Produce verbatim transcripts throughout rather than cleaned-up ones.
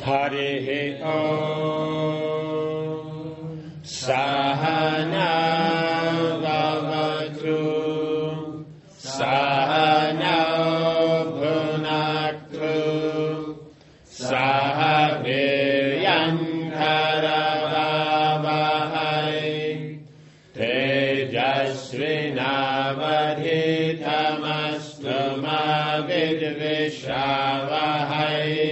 Harihi Om Sahana Bhavatu Sahana Bhunaktu Sahaviryan Karavavahai Tejasvinavadhitamastu ma vidvishavahai.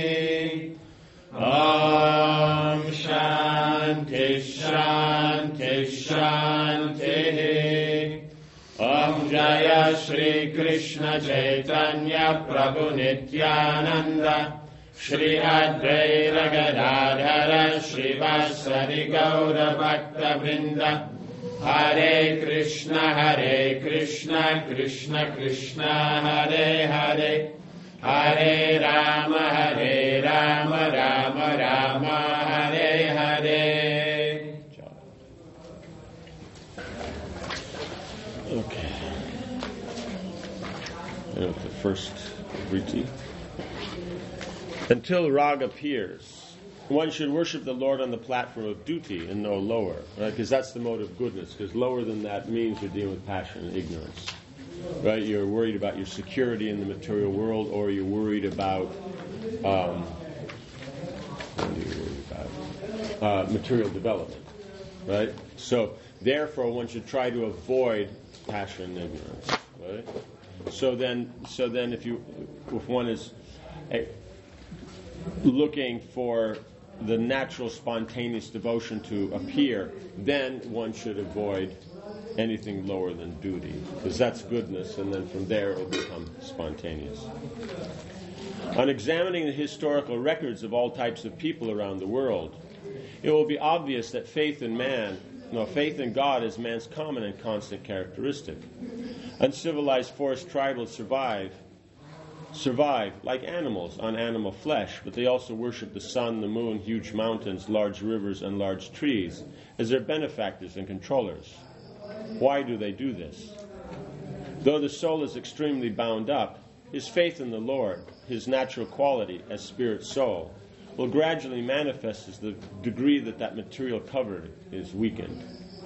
Om Shanti Shanti Shanti. Om Jaya Shri Krishna Chaitanya Prabhu Nityananda Shri Advaita Gadadhara Shri Vasari Gaura Bhakta Vrinda. Hare Krishna Hare Krishna Krishna Krishna Hare Hare Hare Rama Hare Rama Rama Rama Hare Hare. Okay. And the first Vriti. Until Rag appears, one should worship the Lord on the platform of duty and no lower, right? Because that's the mode of goodness. Because lower than that means you're dealing with passion and ignorance. Right, you're worried about your security in the material world, or you're worried about um, what are you worried about? Uh, material development, right? So, therefore, one should try to avoid passion and ignorance, right? So then, so then, if you, if one is uh, looking for the natural, spontaneous devotion to appear, then one should avoid anything lower than duty, because that's goodness, and then from there it will become spontaneous. On examining the historical records of all types of people around the world, it will be obvious that faith in man, no, faith in God is man's common and constant characteristic. Uncivilized forest tribals survive, survive like animals on animal flesh, but they also worship the sun, the moon, huge mountains, large rivers, and large trees as their benefactors and controllers. Why do they do this? Though the soul is extremely bound up, his faith in the Lord, his natural quality as spirit soul, will gradually manifest as the degree that that material cover is weakened.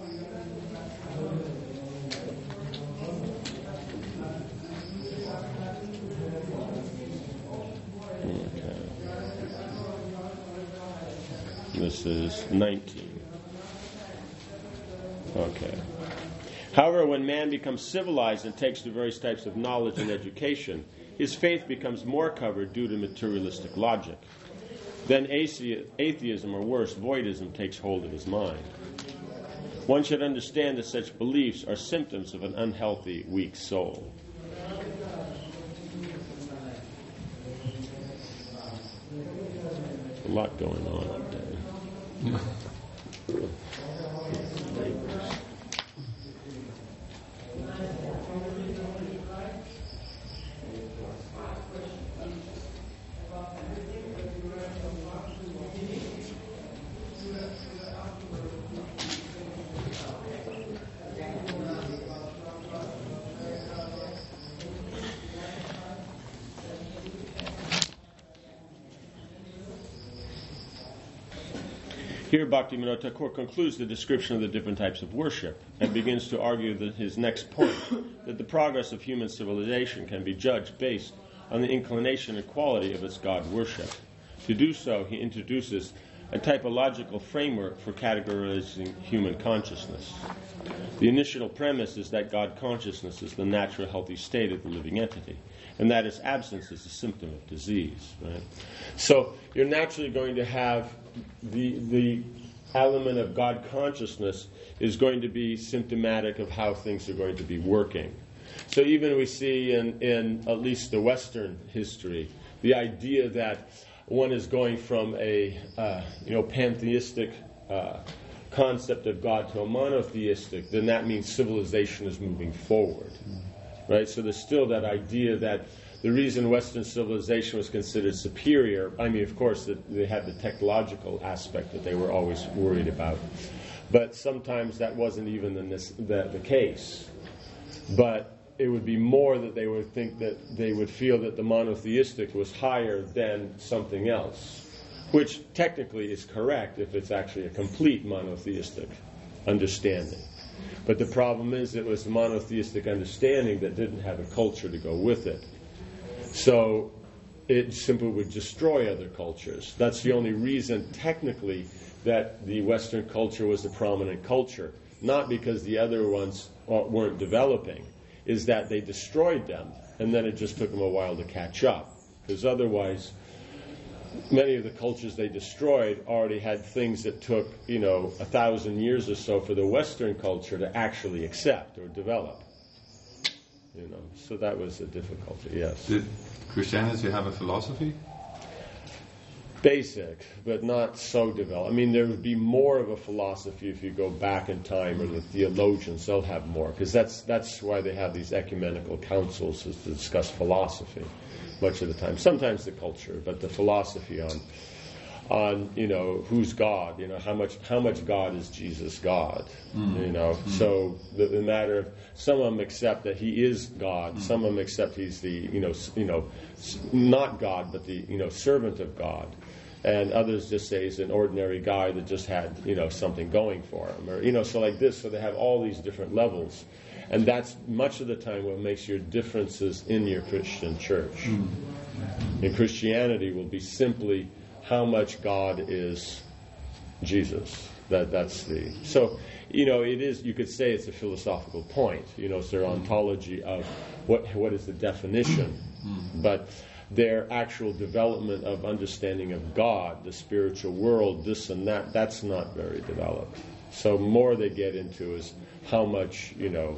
Okay. This is nineteen. Okay. However, when man becomes civilized and takes to various types of knowledge and education, his faith becomes more covered due to materialistic logic. Then atheism, or worse, voidism, takes hold of his mind. One should understand that such beliefs are symptoms of an unhealthy, weak soul. A lot going on up there. Here, Bhaktivinoda Thakur concludes the description of the different types of worship and begins to argue that his next point, that the progress of human civilization can be judged based on the inclination and quality of its God worship. To do so, he introduces a typological framework for categorizing human consciousness. The initial premise is that God consciousness is the natural healthy state of the living entity, and that its absence is a symptom of disease. Right? So you're naturally going to have the the element of God consciousness is going to be symptomatic of how things are going to be working. So even we see in, in at least the Western history, the idea that one is going from a uh, you know pantheistic uh, concept of God to a monotheistic, then that means civilization is moving forward. Right? So there's still that idea that the reason Western civilization was considered superior, I mean, of course, that they had the technological aspect that they were always worried about. But sometimes that wasn't even the, the, the case. But it would be more that they would think that they would feel that the monotheistic was higher than something else. which technically is correct if it's actually a complete monotheistic understanding. But the problem is it was a monotheistic understanding that didn't have a culture to go with it. So it simply would destroy other cultures. That's the only reason, technically, that the Western culture was the prominent culture. Not because the other ones weren't developing, is that they destroyed them, and then it just took them a while to catch up. Because otherwise, many of the cultures they destroyed already had things that took, you know, a thousand years or so for the Western culture to actually accept or develop. You know, so that was a difficulty, yes. Did Christianity have a philosophy? Basic, but not so developed. I mean, there would be more of a philosophy if you go back in time, or the theologians, they'll have more, because that's that's why they have these ecumenical councils, is to discuss philosophy much of the time. Sometimes the culture, but the philosophy on, on you know, who's God, you know, how much how much God is Jesus God, mm. you know. Mm. So the, the matter of, some of them accept that He is God, mm. some of them accept He's the, you know, you know, not God, but the, you know, servant of God. And others just say he's an ordinary guy that just had, you know, something going for him. Or, you know, so like this. So they have all these different levels. And that's much of the time what makes your differences in your Christian church. Mm. And Christianity will be simply how much God is Jesus. That That's the... So, you know, it is, you could say it's a philosophical point. You know, it's their ontology of what what is the definition. Mm. But their actual development of understanding of God, the spiritual world, this and that, that's not very developed. So more they get into is how much, you know,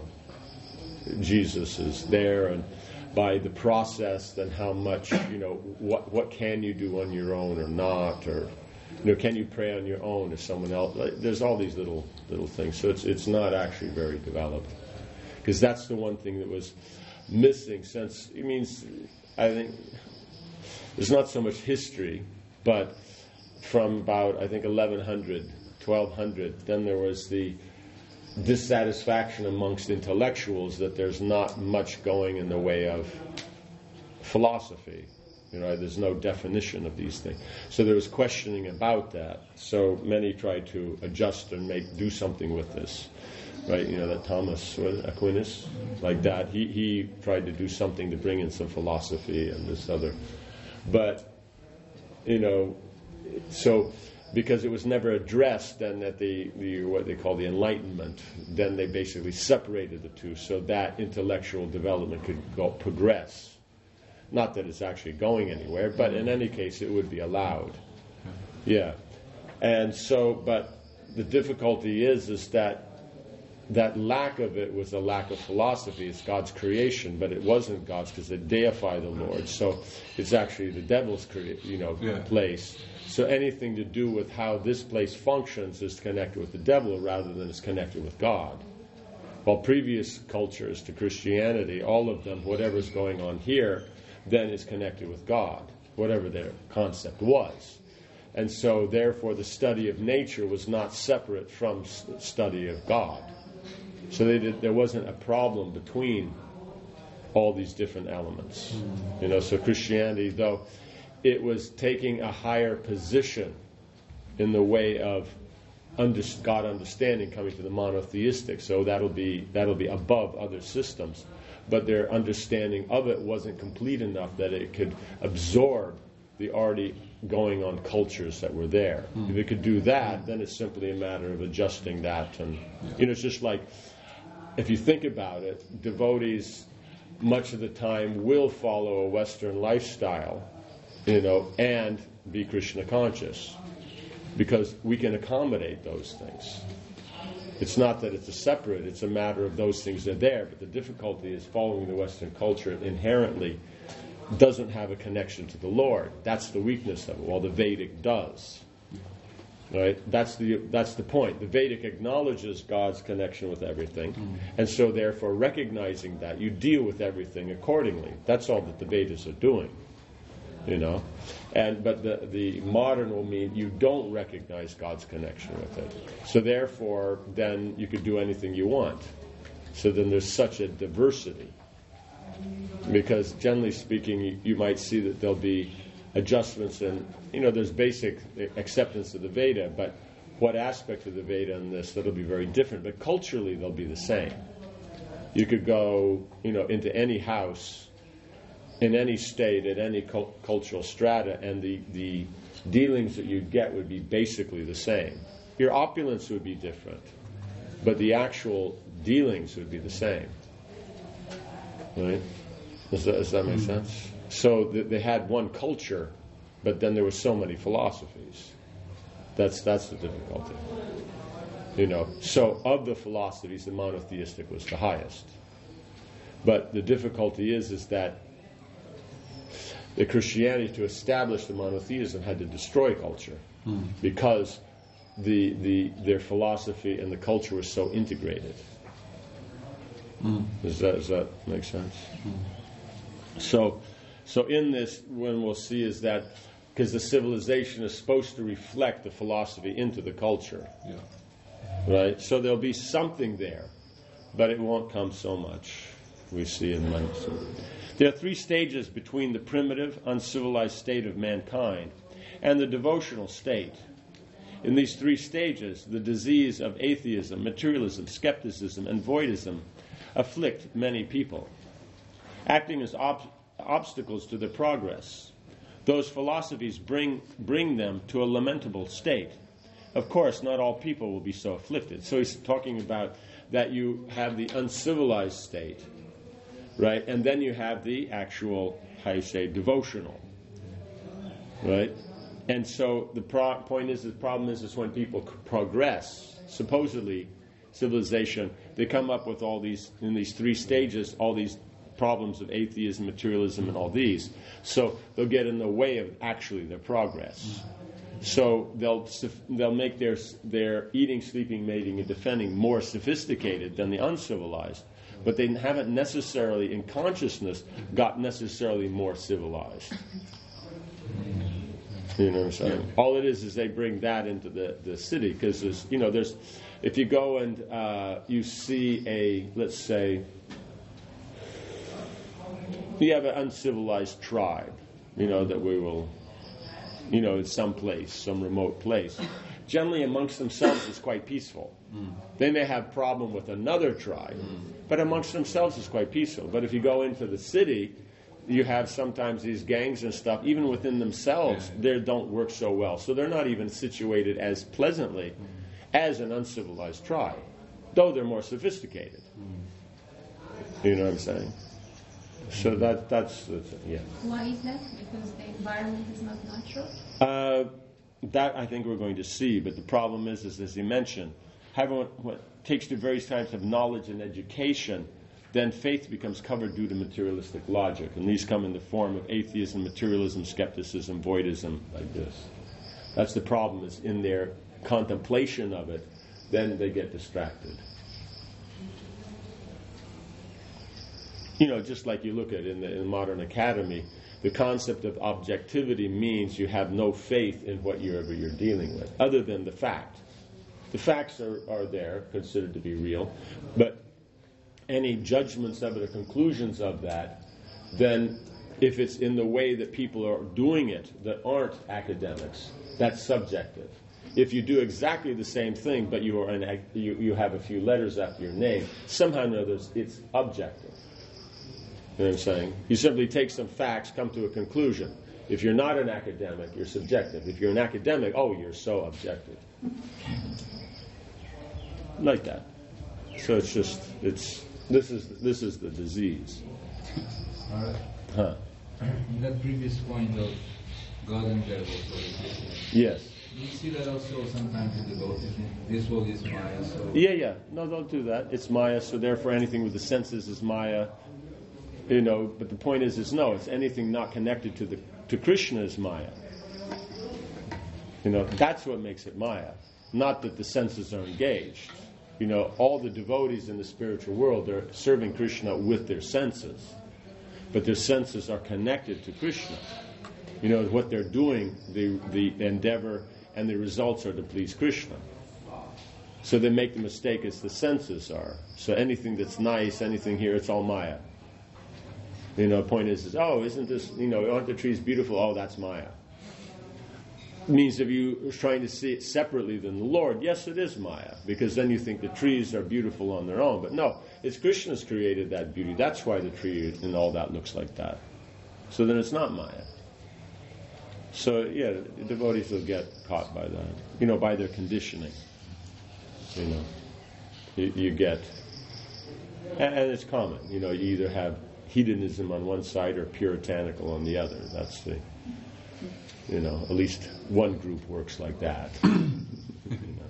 Jesus is there, and by the process, then how much, you know, what what can you do on your own or not, or, you know, can you pray on your own or someone else? There's all these little little things. So it's it's not actually very developed, because that's the one thing that was missing. Since it means, I think there's not so much history, but from about, I think, eleven hundred, twelve hundred, then there was the dissatisfaction amongst intellectuals that there's not much going in the way of philosophy. You know, there's no definition of these things. So there was questioning about that. So many tried to adjust and make do something with this. Right, you know, that Thomas Aquinas, like that, he, he tried to do something to bring in some philosophy and this other. But, you know, so because it was never addressed, then at the, the what they call the Enlightenment, then they basically separated the two so that intellectual development could go progress. Not that it's actually going anywhere, but in any case, it would be allowed. Yeah. And so, but the difficulty is, is that that lack of it was a lack of philosophy. It's God's creation, but it wasn't God's, because they deify the Lord. So it's actually the devil's crea- you know, yeah. place. So anything to do with how this place functions is connected with the devil rather than it's connected with God. While previous cultures to Christianity, all of them, whatever's going on here, then is connected with God, whatever their concept was. And so, therefore, the study of nature was not separate from the study of God. So they did, there wasn't a problem between all these different elements. Mm. You know, so Christianity, though, it was taking a higher position in the way of under, God understanding, coming to the monotheistic. So that'll be that'll be above other systems. But their understanding of it wasn't complete enough that it could absorb the already going on cultures that were there. Mm. If it could do that, then it's simply a matter of adjusting that. And, you know, it's just like, if you think about it, devotees much of the time will follow a Western lifestyle, you know, and be Krishna conscious, because we can accommodate those things. It's not that it's a separate, it's a matter of those things are there, but the difficulty is following the Western culture inherently doesn't have a connection to the Lord. That's the weakness of it, while the Vedic does. Right? That's the that's the point. The Vedic acknowledges God's connection with everything, mm. and so therefore recognizing that, you deal with everything accordingly. That's all that the Vedas are doing. You know? And but the, the modern will mean you don't recognize God's connection with it. So therefore, then you could do anything you want. So then there's such a diversity. Because generally speaking, you, you might see that there'll be adjustments, and you know, there's basic acceptance of the Veda, but what aspect of the Veda in this that'll be very different. But culturally, they'll be the same. You could go, you know, into any house, in any state, at any cult- cultural strata, and the the dealings that you'd get would be basically the same. Your opulence would be different, but the actual dealings would be the same. Right? Does that, does that make sense? So th- they had one culture, but then there were so many philosophies. That's that's the difficulty. You know, so of the philosophies, the monotheistic was the highest. But the difficulty is, is that the Christianity, to establish the monotheism, had to destroy culture mm. because the the their philosophy and the culture were so integrated. Mm. Does that does that make sense? Mm. So, so in this, when we'll see is that because the civilization is supposed to reflect the philosophy into the culture, yeah. right? So there'll be something there, but it won't come so much. We see in Manasur. There are three stages between the primitive, uncivilized state of mankind and the devotional state. In these three stages, the disease of atheism, materialism, skepticism, and voidism afflict many people, acting as ob- obstacles to their progress. Those philosophies bring bring them to a lamentable state. Of course, not all people will be so afflicted. So he's talking about that you have the uncivilized state, right? And then you have the actual, how you say, devotional, right? And so the pro- point is, the problem is, is when people c- progress, supposedly civilization, they come up with all these, in these three stages, all these problems of atheism, materialism, and all these. So they'll get in the way of actually their progress. So they'll they'll make their their eating, sleeping, mating, and defending more sophisticated than the uncivilized, but they haven't necessarily, in consciousness, got necessarily more civilized. You know what I'm saying? All it is is they bring that into the, the city, because there's, you know, there's, if you go and uh, you see a, let's say, you have an uncivilized tribe, you know, that we will, you know, in some place, some remote place. Generally amongst themselves it's quite peaceful. Mm. They may have problem with another tribe, mm. but amongst themselves it's quite peaceful. But if you go into the city, you have sometimes these gangs and stuff, even within themselves, yeah. they don't work so well. So they're not even situated as pleasantly mm. as an uncivilized tribe, though they're more sophisticated. Mm. You know what I'm saying? So that that's, that's yeah. Why is that? Because the environment is not natural? Uh, that I think we're going to see, but the problem is, is as he mentioned, having what, what takes to various types of knowledge and education, then faith becomes covered due to materialistic logic, and these come in the form of atheism, materialism, skepticism, voidism, like this. That's the problem, is in their contemplation of it, then they get distracted. You know, just like you look at in the in modern academy, the concept of objectivity means you have no faith in whatever you're dealing with, other than the fact. The facts are, are there, considered to be real, but any judgments of it or conclusions of that, then if it's in the way that people are doing it that aren't academics, that's subjective. If you do exactly the same thing, but you are an, you, you have a few letters after your name, somehow or another it's objective. You know what I'm saying? You simply take some facts, come to a conclusion. If you're not an academic, you're subjective. If you're an academic, oh, you're so objective. Like that. So it's just, it's, this is this is the disease. All right. Huh. In that previous point of God and devil, yes. you see that also sometimes in devotism. This world is Maya, so... Yeah, yeah. No, don't do that. It's Maya, so therefore anything with the senses is Maya. You know, but the point is, is no, it's anything not connected to the to Krishna is Maya. You know, that's what makes it Maya. Not that the senses are engaged. You know, all the devotees in the spiritual world are serving Krishna with their senses. But their senses are connected to Krishna. You know, what they're doing, the the endeavor and the results are to please Krishna. So they make the mistake as the senses are. So anything that's nice, anything here, it's all Maya. You know, the point is, is, oh, isn't this, you know, aren't the trees beautiful? Oh, that's Maya. Means if you are trying to see it separately than the Lord, yes, it is Maya, because then you think the trees are beautiful on their own. But no, it's Krishna's created that beauty. That's why the tree and all that looks like that. So then it's not Maya. So, yeah, devotees will get caught by that, you know, by their conditioning. You know, you, you get, and, and it's common, you know, you either have hedonism on one side or puritanical on the other. That's the, you know, at least one group works like that. You know.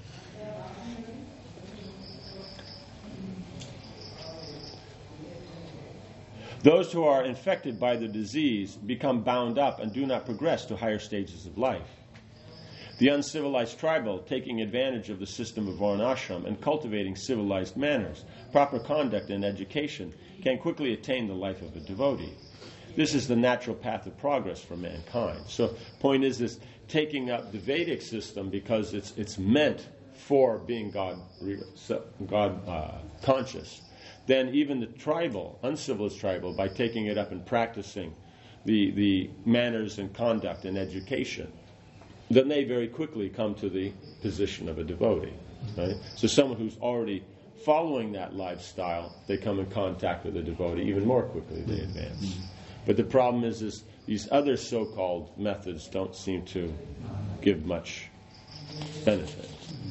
Those who are infected by the disease become bound up and do not progress to higher stages of life. The uncivilized tribal, taking advantage of the system of varnashram and cultivating civilized manners, proper conduct and education, can quickly attain the life of a devotee. This is the natural path of progress for mankind. So, point is this: taking up the Vedic system because it's it's meant for being God God uh, conscious. Then even the tribal, uncivilized tribal, by taking it up and practicing the the manners and conduct and education, then they very quickly come to the position of a devotee. Right? So someone who's already following that lifestyle, they come in contact with a devotee even more quickly. They advance. But the problem is, is these other so-called methods don't seem to give much benefit.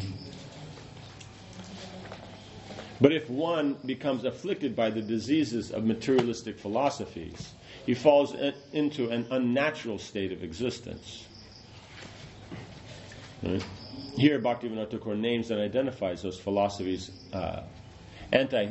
But if one becomes afflicted by the diseases of materialistic philosophies, he falls in, into an unnatural state of existence. Right? Here, Bhaktivinoda Thakur names and identifies those philosophies uh, anti, uh,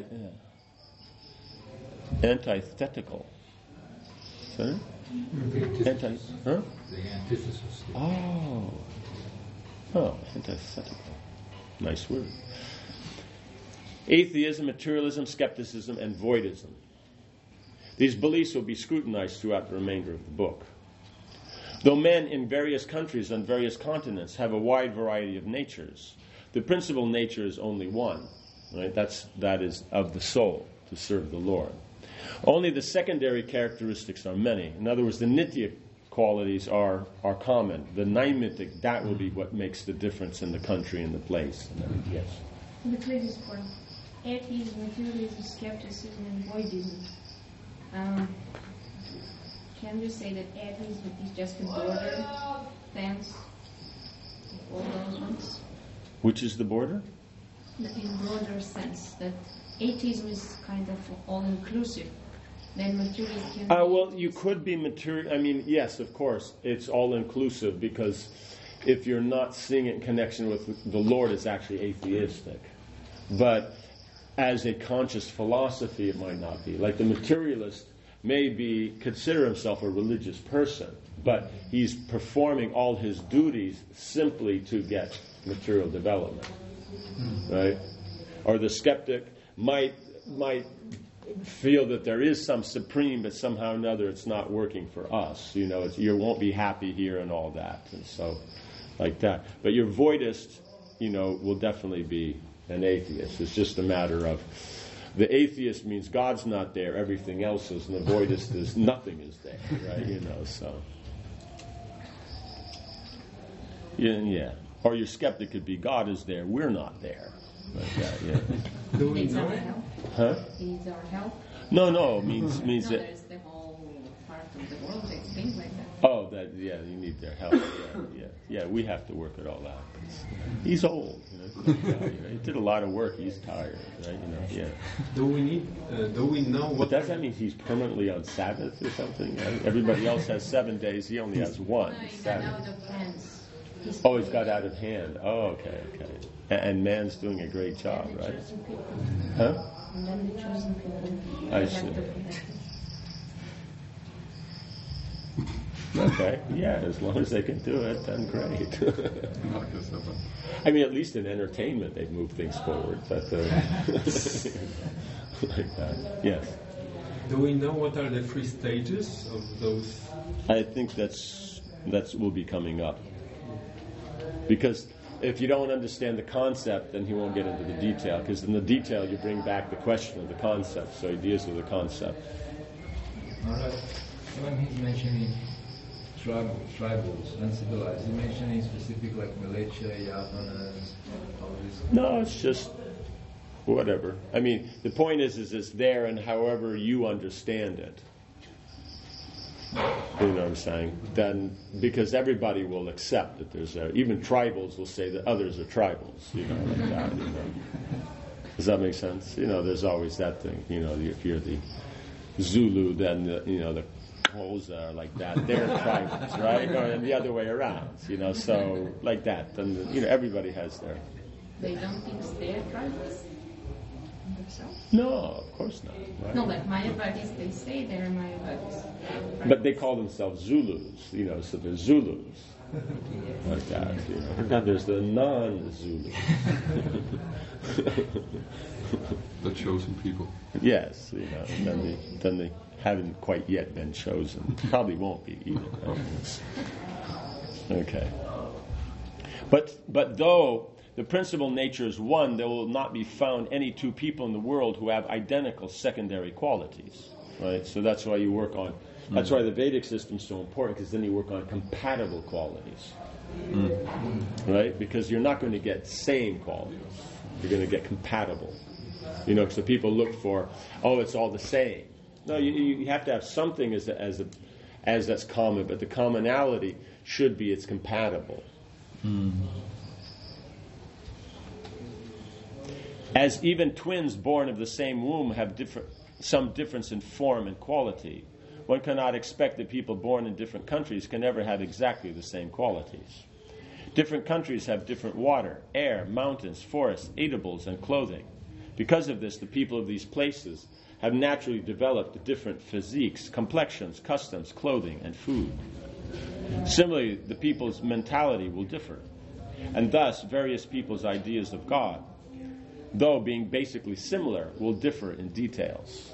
antithetical. Sorry? Anti, huh? The antithesis. Oh. Oh, antithetical. Nice word. Atheism, materialism, skepticism, and voidism. These beliefs will be scrutinized throughout the remainder of the book. Though men in various countries on various continents have a wide variety of natures, the principal nature is only one. Right? That's, that is of the soul, to serve the Lord. Only the secondary characteristics are many. In other words, the nitya qualities are, are common. The naimitic, that will be what makes the difference in the country and the place. Yes? The previous point, atheism, materialism, skepticism, and voidism. Um, can we say that atheism is just a border fence? All those ones? Which is the border? In broader sense, that atheism is kind of all-inclusive. Then materialism can Uh, be... well, you could be material. I mean, yes, of course, it's all-inclusive, because if you're not seeing it in connection with the Lord, it's actually atheistic. But as a conscious philosophy, it might not be. Like the materialist may be consider himself a religious person, but he's performing all his duties simply to get material development, right? Or the skeptic might might feel that there is some supreme, but somehow or another it's not working for us. You know, it's, you won't be happy here and all that, and so like that. But your voidist, you know, will definitely be an atheist. It's just a matter of the atheist means God's not there, everything else is, and the voidist is nothing is there, right? You know, so yeah, yeah. Or your skeptic could be God is there, we're not there. Like that, yeah. Do we Needs know? our help. Huh? He needs our help. No, no, means means No, that. there's the whole part of the world that things like that. Oh, that yeah, you need their help. Yeah, yeah, yeah. We have to work it all out. He's old. You know, you know, he did a lot of work. He's tired, right? You know, yeah. Do we need? Uh, do we know But what? does that mean he's permanently on Sabbath or something? Right? Everybody else has seven days. He only has one. No, he got Sabbath. out of hands. He's Oh, he's got out of hand. Oh, okay, okay. A- And man's doing a great job, And the right? chosen people. Huh? And then the chosen people. I have see. to- Okay, yeah, as long as they can do it, then great. Not just about- I mean, at least in entertainment, they've moved things forward. But uh, like that, yes. Do we know what are the three stages of those? I think that's that's will be coming up. Because if you don't understand the concept, then he won't get into the detail. Because in the detail, you bring back the question of the concept. So he deals with the concept. Alright. When he's mentioning tribal, tribals, uncivilized, he's mentioning specific like Malaysia, Japanese, all this. No, it's just whatever. I mean, the point is, is it's there, and however you understand it. You know what I'm saying? Then, because everybody will accept that there's a, even tribals will say that others are tribals. You know, like that. You know. Does that make sense? You know, there's always that thing. You know, if you're the Zulu, then the, you know the Xhosa are like that. They're tribals, right? Or and the other way around. You know, so like that. Then you know, everybody has their. They don't think they're tribals themselves? No, of course not. Right? No, like Mayavadis, they say they're Mayavadis. But they call themselves Zulus, you know, so they're Zulus. Like that, you know. And then there's the non-Zulus. The chosen people. Yes, you know, and then they, then they haven't quite yet been chosen. Probably won't be either. Okay. But but though the principal nature is one, there will not be found any two people in the world who have identical secondary qualities. Right? So that's why you work on, that's why the Vedic system is so important, because then you work on compatible qualities. Mm. Right? Because you're not going to get same qualities. You're going to get compatible. You know, so people look for, oh, it's all the same. No, you, you have to have something as a, as a, as that's common, but the commonality should be it's compatible. Mm. As even twins born of the same womb have different, some difference in form and quality, one cannot expect that people born in different countries can ever have exactly the same qualities. Different countries have different water, air, mountains, forests, eatables, and clothing. Because of this, the people of these places have naturally developed different physiques, complexions, customs, clothing, and food. Similarly, the people's mentality will differ, and thus various people's ideas of God, though being basically similar, will differ in details.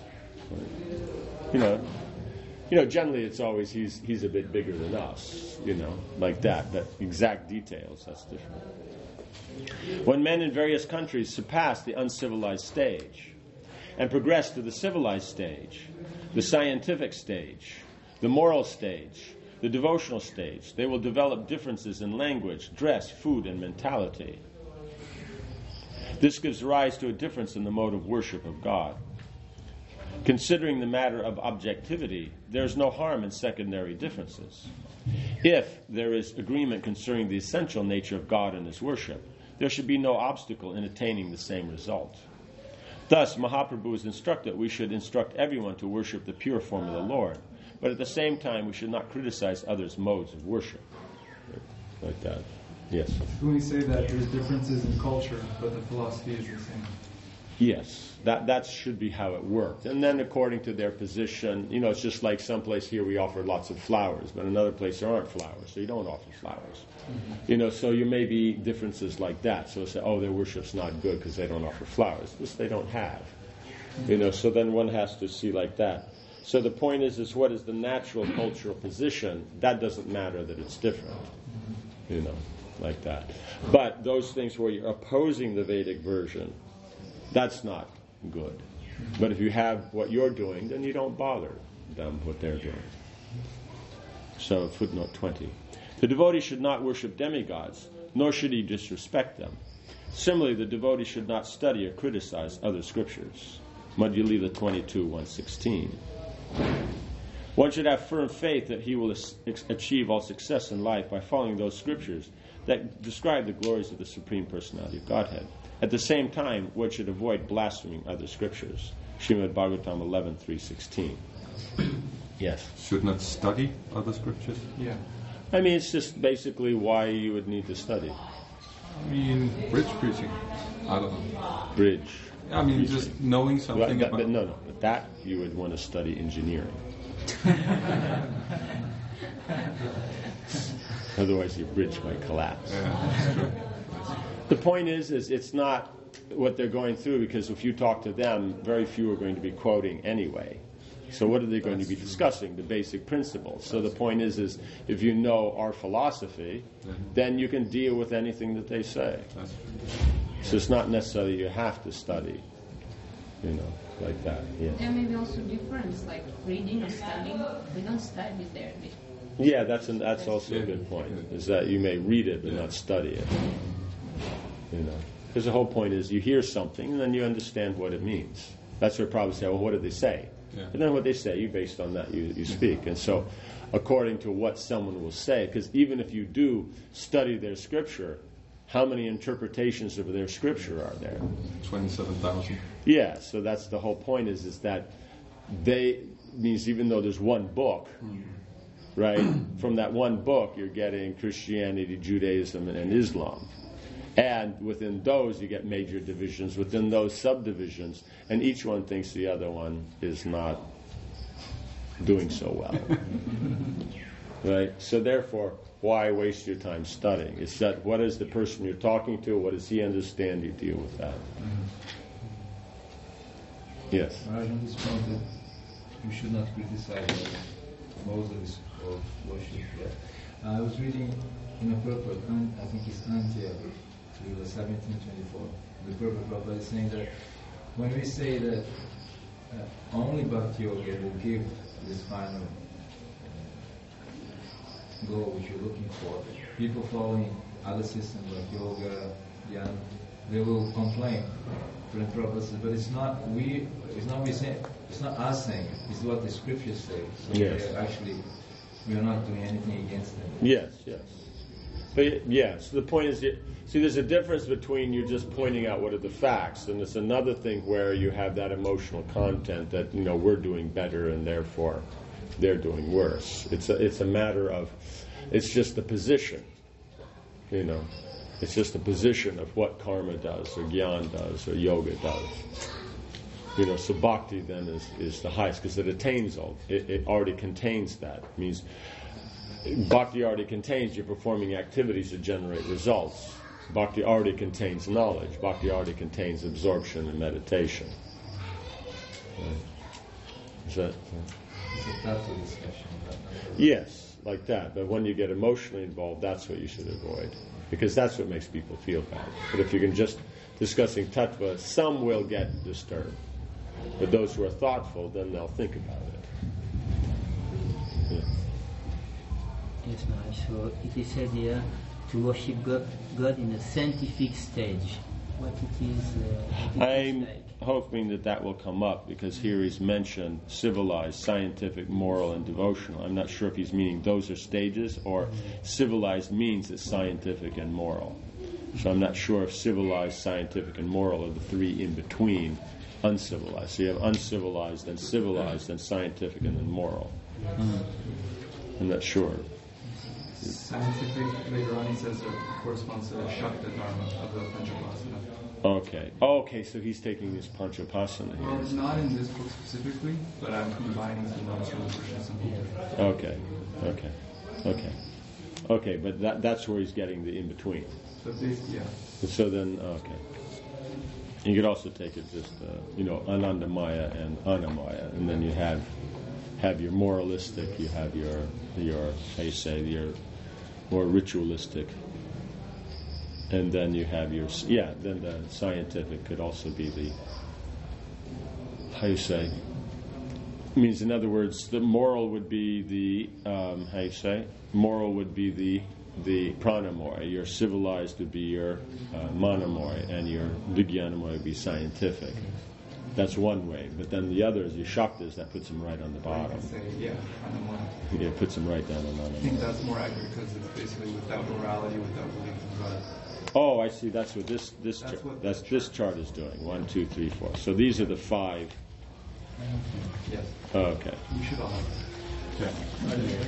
You know, you know. Generally, it's always he's he's a bit bigger than us. You know, like that. That exact details. That's different. When men in various countries surpass the uncivilized stage and progress to the civilized stage, the scientific stage, the moral stage, the devotional stage, they will develop differences in language, dress, food, and mentality. This gives rise to a difference in the mode of worship of God. Considering the matter of objectivity, there is no harm in secondary differences. If there is agreement concerning the essential nature of God and His worship, there should be no obstacle in attaining the same result. Thus, Mahaprabhu has instructed we should instruct everyone to worship the pure form of the Lord, but at the same time we should not criticize others' modes of worship. Like that. Yes? When we say that there's differences in culture, but the philosophy is the same. Yes, that that should be how it worked. And then according to their position, you know, it's just like someplace here we offer lots of flowers, but another place there aren't flowers, so you don't offer flowers. Mm-hmm. You know, so you may be differences like that. So say, oh, their worship's not good because they don't offer flowers. This they don't have. Mm-hmm. You know, so then one has to see like that. So the point is, is what is the natural cultural position? That doesn't matter that it's different. Mm-hmm. You know, like that. But those things where you're opposing the Vedic version, that's not good. But if you have what you're doing, then you don't bother them what they're doing. So, footnote twenty. The devotee should not worship demigods, nor should he disrespect them. Similarly, the devotee should not study or criticize other scriptures. Madhya Lila twenty-two, one sixteen. One should have firm faith that he will achieve all success in life by following those scriptures that describe the glories of the Supreme Personality of Godhead. At the same time, one should avoid blaspheming other scriptures. Srimad Bhagavatam eleven, three sixteen. Yes? Should not study other scriptures? Yeah. I mean, it's just basically why you would need to study. I mean, bridge preaching. I don't know. Bridge. I mean, preaching. Just knowing something well, that, about... But no, no. But that you would want to study engineering. Otherwise, your bridge might collapse. Yeah, that's true. The point is, is it's not what they're going through, because if you talk to them, very few are going to be quoting anyway. So what are they going to be discussing? The basic principles. So the point is, is if you know our philosophy, then you can deal with anything that they say. So it's not necessarily you have to study. you know, like that. Yeah. There may be also difference, like reading or studying. We don't study there. Yeah, that's an, that's also a good point. Is that you may read it but not study it. You know, because the whole point is you hear something and then you understand what it means. That's where probably say, well, what did they say? Yeah. And then what they say, you based on that you you speak. And so, according to what someone will say, because even if you do study their scripture, how many interpretations of their scripture are there? twenty-seven thousand. Yeah, so that's the whole point is, is that they, means even though there's one book, right, from that one book you're getting Christianity, Judaism, and Islam. And within those you get major divisions, within those subdivisions, and each one thinks the other one is not doing so well. Right? So therefore, why waste your time studying? It's that what is the person you're talking to, what does he understand, you deal with that. Yes. Maharaj, on this point that you should not criticize the Moses of worship. Yeah. I was reading in a purport, I think it's Antioch, seventeen twenty-four. The purport Prabhupada is saying that when we say that uh, only Bhakti Yoga will give this final goal which you're looking for, people following other systems like yoga, dhyan, they will complain. But it's not we. It's not we saying. It's not us saying it. It's what the scriptures say. So yes. we are actually, we are not doing anything against them. Yes, yes. But yeah. So the point is, see, there's a difference between you just pointing out what are the facts, and it's another thing where you have that emotional content that you know we're doing better and therefore they're doing worse. It's a it's a matter of, it's just the position, you know. It's just a position of what karma does, or jnana does, or yoga does. You know, so bhakti then is, is the highest, because it attains all. It, it already contains that. It means bhakti already contains you're performing activities that generate results. Bhakti already contains knowledge. Bhakti already contains absorption and meditation. Right. Is that? It's a tattva discussion. Yes, like that. But when you get emotionally involved, that's what you should avoid. Because that's what makes people feel bad. But if you can just discussing tattva, some will get disturbed. But those who are thoughtful, then they'll think about it. Yeah. Yes, Maharaj. So it is said here to worship God, God in a scientific stage. What it is, uh, what it I'm is like. hoping that that will come up, because here he's mentioned civilized, scientific, moral, and devotional. I'm not sure if he's meaning those are stages, or civilized means it's scientific and moral. So I'm not sure if civilized, scientific, and moral are the three in between uncivilized. So you have uncivilized, and civilized, and scientific, and then moral. I'm not sure. Scientific, later on he says it corresponds to the Shakta Dharma of the Panchapasana. Okay. Oh, okay, so he's taking this Panchapasana Well, here. not in this book specifically, but I'm combining the notes from the Krishna Samhita. Okay. Okay. Okay. Okay, but that that's where he's getting the in-between. So basically, yeah. So then, okay. You could also take it just, uh, you know, Anandamaya and Anamaya, and then you have have your moralistic, you have your, your how you say, your more ritualistic, and then you have your, yeah, then the scientific could also be the, how you say, means in other words, the moral would be the, um, how you say, moral would be the the pranamoy, your civilized would be your uh, manamoy, and your vigyanamoy would be scientific. That's one way. But then the other is your shaktas, that puts them right on the bottom. Say, yeah, Anamaya. Yeah, it puts them right down on I think Anamaya. that's more accurate because it's basically without morality, without belief in God. Oh, I see. That's what this this That's chart, what that's this this chart is doing. One, two, three, four. So these are the five. Yes. Oh, okay. You should all have it.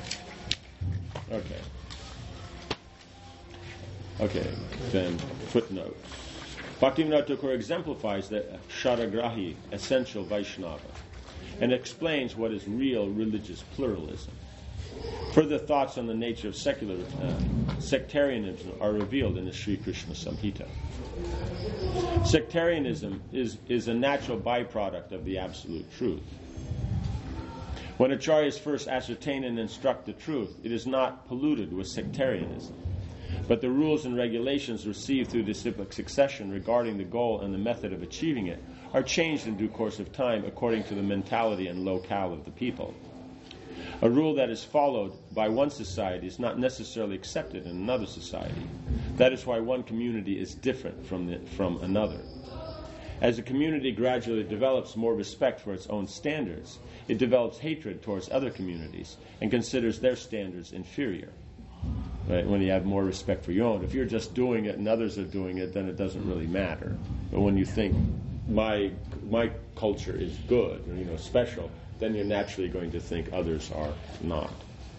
Okay. Okay, then footnote. Bhaktivinoda Thakur exemplifies the Sharagrahi, essential Vaishnava, and explains what is real religious pluralism. Further thoughts on the nature of secular uh, sectarianism are revealed in the Sri Krishna Samhita. Sectarianism is, is a natural byproduct of the absolute truth. When acharyas first ascertain and instruct the truth, it is not polluted with sectarianism. But the rules and regulations received through disciplic succession regarding the goal and the method of achieving it are changed in due course of time according to the mentality and locale of the people. A rule that is followed by one society is not necessarily accepted in another society. That is why one community is different from the, from another. As a community gradually develops more respect for its own standards, it develops hatred towards other communities and considers their standards inferior. Right? When you have more respect for your own. If you're just doing it and others are doing it, then it doesn't really matter. But when you think my my culture is good, or, you know, special, then you're naturally going to think others are not.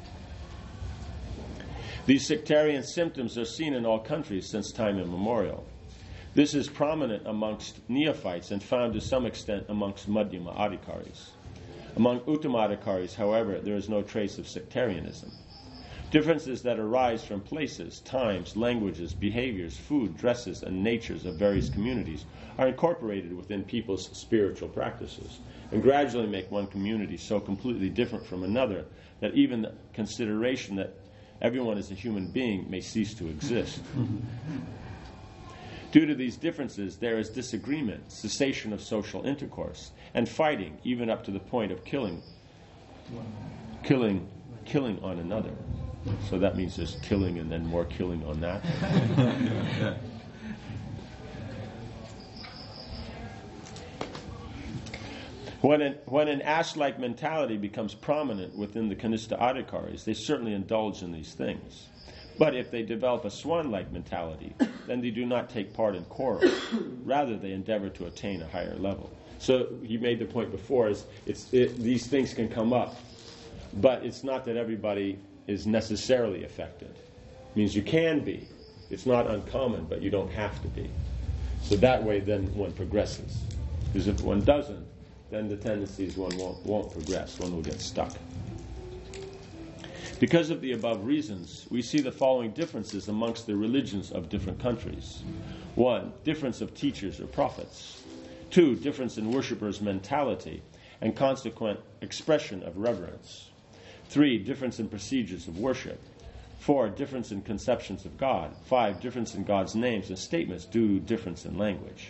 These sectarian symptoms are seen in all countries since time immemorial. This is prominent amongst neophytes and found to some extent amongst Madhyama Adhikaris. Among Uttama Adhikaris, however, there is no trace of sectarianism. Differences that arise from places, times, languages, behaviors, food, dresses, and natures of various communities are incorporated within people's spiritual practices and gradually make one community so completely different from another that even the consideration that everyone is a human being may cease to exist. Due to these differences, there is disagreement, cessation of social intercourse, and fighting, even up to the point of killing, killing, killing on another. So that means there's killing and then more killing on that. When an, when an ash-like mentality becomes prominent within the Kanistha Adhikaris, they certainly indulge in these things. But if they develop a swan-like mentality, then they do not take part in quarrels. Rather, they endeavor to attain a higher level. So you made the point before, is it's, it, these things can come up, but it's not that everybody is necessarily affected. It means you can be. It's not uncommon, but you don't have to be. So that way, then one progresses. Because if one doesn't, then the tendencies one won't, won't progress. One will get stuck. Because of the above reasons, we see the following differences amongst the religions of different countries. One, difference of teachers or prophets. Two, difference in worshippers' mentality and consequent expression of reverence. Three, difference in procedures of worship. Four, difference in conceptions of God. Five, difference in God's names and statements due to difference in language.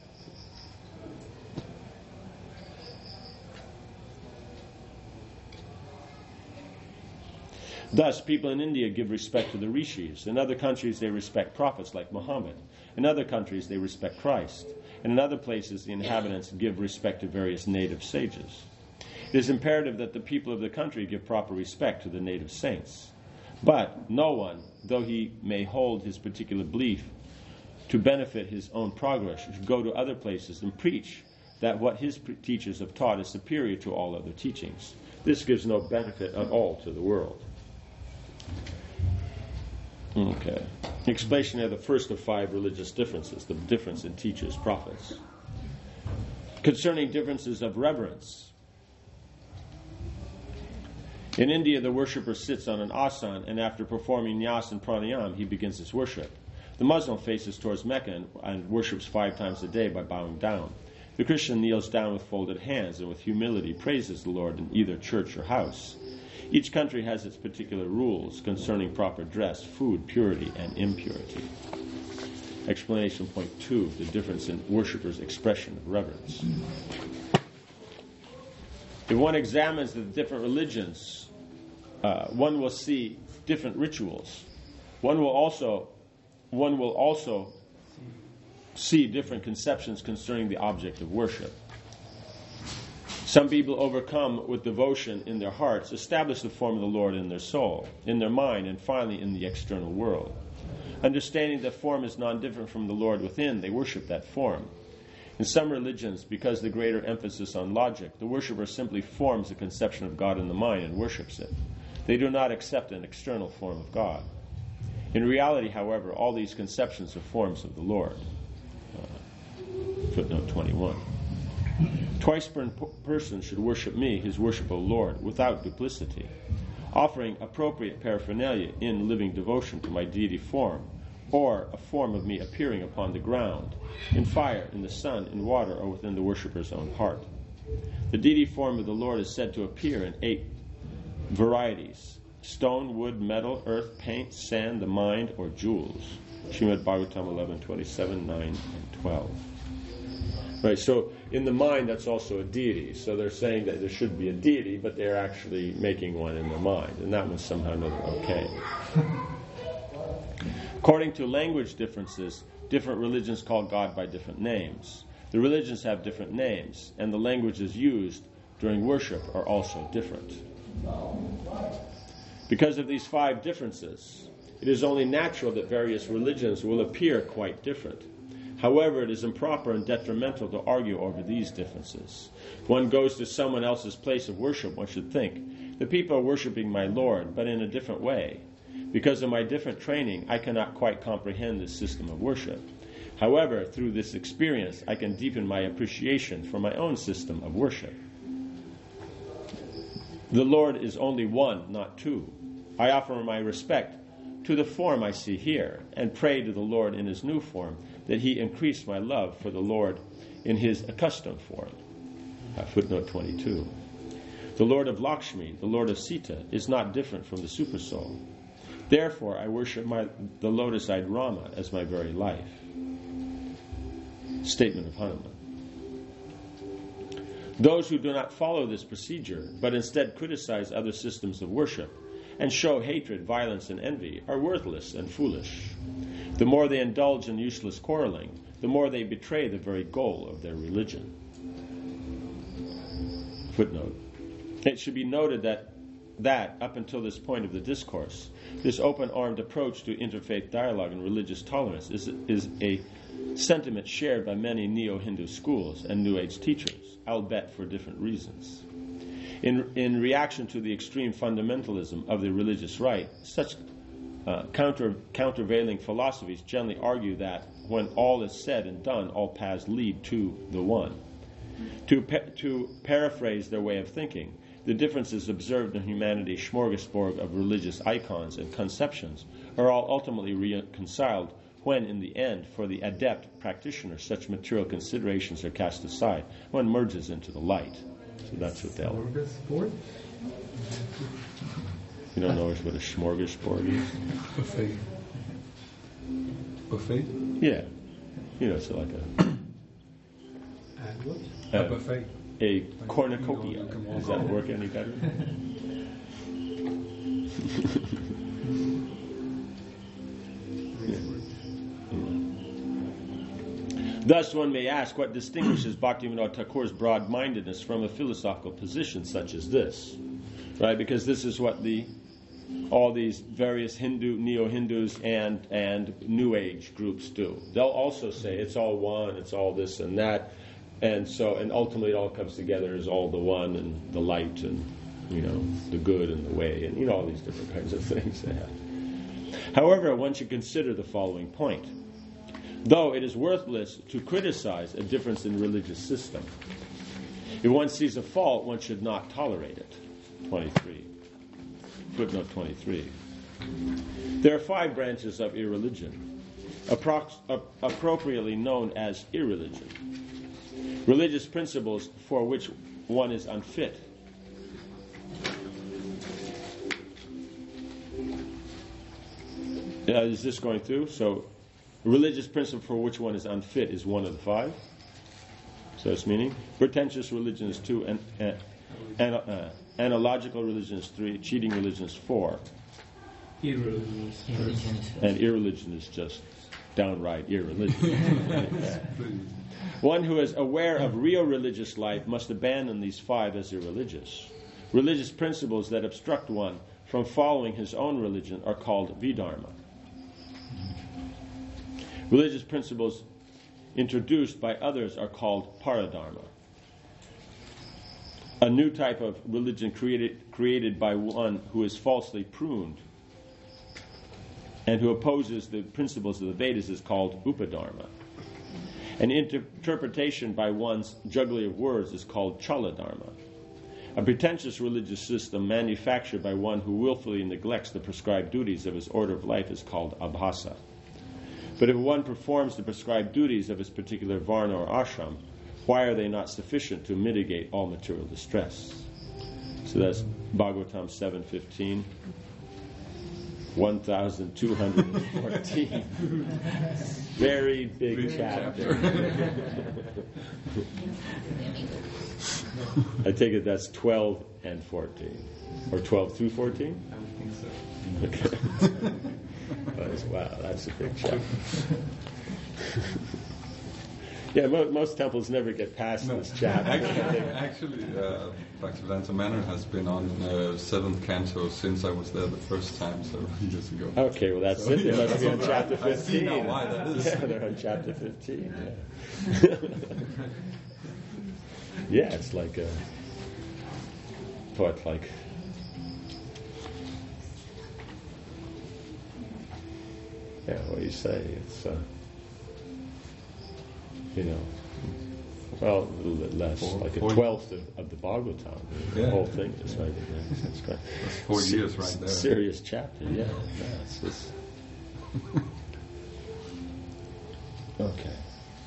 Thus, people in India give respect to the rishis. In other countries, they respect prophets like Muhammad. In other countries, they respect Christ. And in other places, the inhabitants give respect to various native sages. It is imperative that the people of the country give proper respect to the native saints. But no one, though he may hold his particular belief to benefit his own progress, should go to other places and preach that what his teachers have taught is superior to all other teachings. This gives no benefit at all to the world. Okay. Explanation of the first of five religious differences, the difference in teachers, prophets. Concerning differences of reverence. In India, the worshipper sits on an asan, and after performing nyas and pranayam, he begins his worship. The Muslim faces towards Mecca and, and worships five times a day by bowing down. The Christian kneels down with folded hands and with humility praises the Lord in either church or house. Each country has its particular rules concerning proper dress, food, purity, and impurity. Explanation point two, the difference in worshippers' expression of reverence. If one examines the different religions, uh, one will see different rituals. One will also, one will also see different conceptions concerning the object of worship. Some people overcome with devotion in their hearts, establish the form of the Lord in their soul, in their mind, and finally in the external world. Understanding that form is non-different from the Lord within, they worship that form. In some religions, because the greater emphasis on logic, the worshipper simply forms a conception of God in the mind and worships it. They do not accept an external form of God. In reality, however, all these conceptions are forms of the Lord. Uh, footnote twenty-one. Twice per person should worship me, his worship, O Lord, without duplicity, offering appropriate paraphernalia in living devotion to my deity form, or a form of me appearing upon the ground, in fire, in the sun, in water, or within the worshipper's own heart. The deity form of the Lord is said to appear in eight varieties, stone, wood, metal, earth, paint, sand, the mind, or jewels. Srimad Bhagavatam eleven twenty-seven, nine, and twelve. Right, so in the mind, that's also a deity. So they're saying that there should be a deity, but they're actually making one in their mind, and that one's somehow or another okay. According to language differences, different religions call God by different names. The religions have different names, and the languages used during worship are also different. Because of these five differences, it is only natural that various religions will appear quite different. However, it is improper and detrimental to argue over these differences. If one goes to someone else's place of worship, one should think, the people are worshiping my Lord, but in a different way. Because of my different training, I cannot quite comprehend this system of worship. However, through this experience, I can deepen my appreciation for my own system of worship. The Lord is only one, not two. I offer my respect to the form I see here, and pray to the Lord in his new form, that he increase my love for the Lord in his accustomed form. Uh, footnote twenty-two. The Lord of Lakshmi, the Lord of Sita, is not different from the Supersoul. Therefore, I worship my, the lotus-eyed Rama as my very life. Statement of Hanuman. Those who do not follow this procedure, but instead criticize other systems of worship, and show hatred, violence, and envy, are worthless and foolish. The more they indulge in useless quarreling, the more they betray the very goal of their religion. Footnote. It should be noted that, that up until this point of the discourse, this open-armed approach to interfaith dialogue and religious tolerance is, is a sentiment shared by many neo-Hindu schools and New Age teachers, albeit for different reasons. In, in reaction to the extreme fundamentalism of the religious right, such uh, counter, countervailing philosophies generally argue that when all is said and done, all paths lead to the one. To, pa- to paraphrase their way of thinking, the differences observed in humanity's smorgasbord of religious icons and conceptions are all ultimately reconciled when, in the end, for the adept practitioner, such material considerations are cast aside, one merges into the light. So that's what they'll... Smorgasbord? You don't know what a smorgasbord is? Buffet. Buffet? Yeah. You know, so like a... And what? Uh, A buffet. A cornucopia. Does that work any better? Yeah. Thus, one may ask what distinguishes Bhaktivinoda Thakur's broad-mindedness from a philosophical position such as this, right? Because this is what the all these various Hindu, neo-Hindus, and and New Age groups do. They'll also say it's all one, it's all this and that, and so and ultimately it all comes together as all the one and the light and you know the good and the way and you know all these different kinds of things they have. However, one should consider the following point. Though it is worthless to criticize a difference in religious system, if one sees a fault, one should not tolerate it. twenty-three. Footnote twenty-three. There are five branches of irreligion, approx- uh, appropriately known as irreligion. Religious principles for which one is unfit. Uh, is this going through? So, a religious principle for which one is unfit is one of the five. So it's meaning. Pretentious religion is two, and uh, an, uh, analogical religion is three, cheating religion is four, Irreligion. and irreligion is just downright irreligion. One who is aware of real religious life must abandon these five as irreligious. Religious principles that obstruct one from following his own religion are called vidharma. Religious principles introduced by others are called paradharma. A new type of religion created, created by one who is falsely pruned and who opposes the principles of the Vedas is called upadharma. An inter- interpretation by one's jugglery of words is called chaladharma. A pretentious religious system manufactured by one who willfully neglects the prescribed duties of his order of life is called abhasa. But if one performs the prescribed duties of his particular varna or ashram, why are they not sufficient to mitigate all material distress? So that's Bhagavatam seven fifteen, one thousand two hundred fourteen. Very big, big chapter. I take it that's twelve and fourteen. Or twelve through fourteen? I would think so. Okay. Wow, that's a big chapter. Yeah, mo- most temples never get past No. this chapter. Actually, actually uh, Bhaktivedanta Manor has been on uh, seventh canto since I was there the first time, several years ago. Okay, well that's So, it. They yeah, must be on so chapter I- I see fifteen. now why that is. Yeah, they're on chapter fifteen. Yeah, yeah it's like a what, like yeah, what do you say? It's uh, you know, well, a little bit less, Four- like a four- twelfth of, of the Bhagavatam. The Yeah. whole thing is right in there. That's great. That's four Se- years right there. Serious chapter, yeah. yeah it's just okay.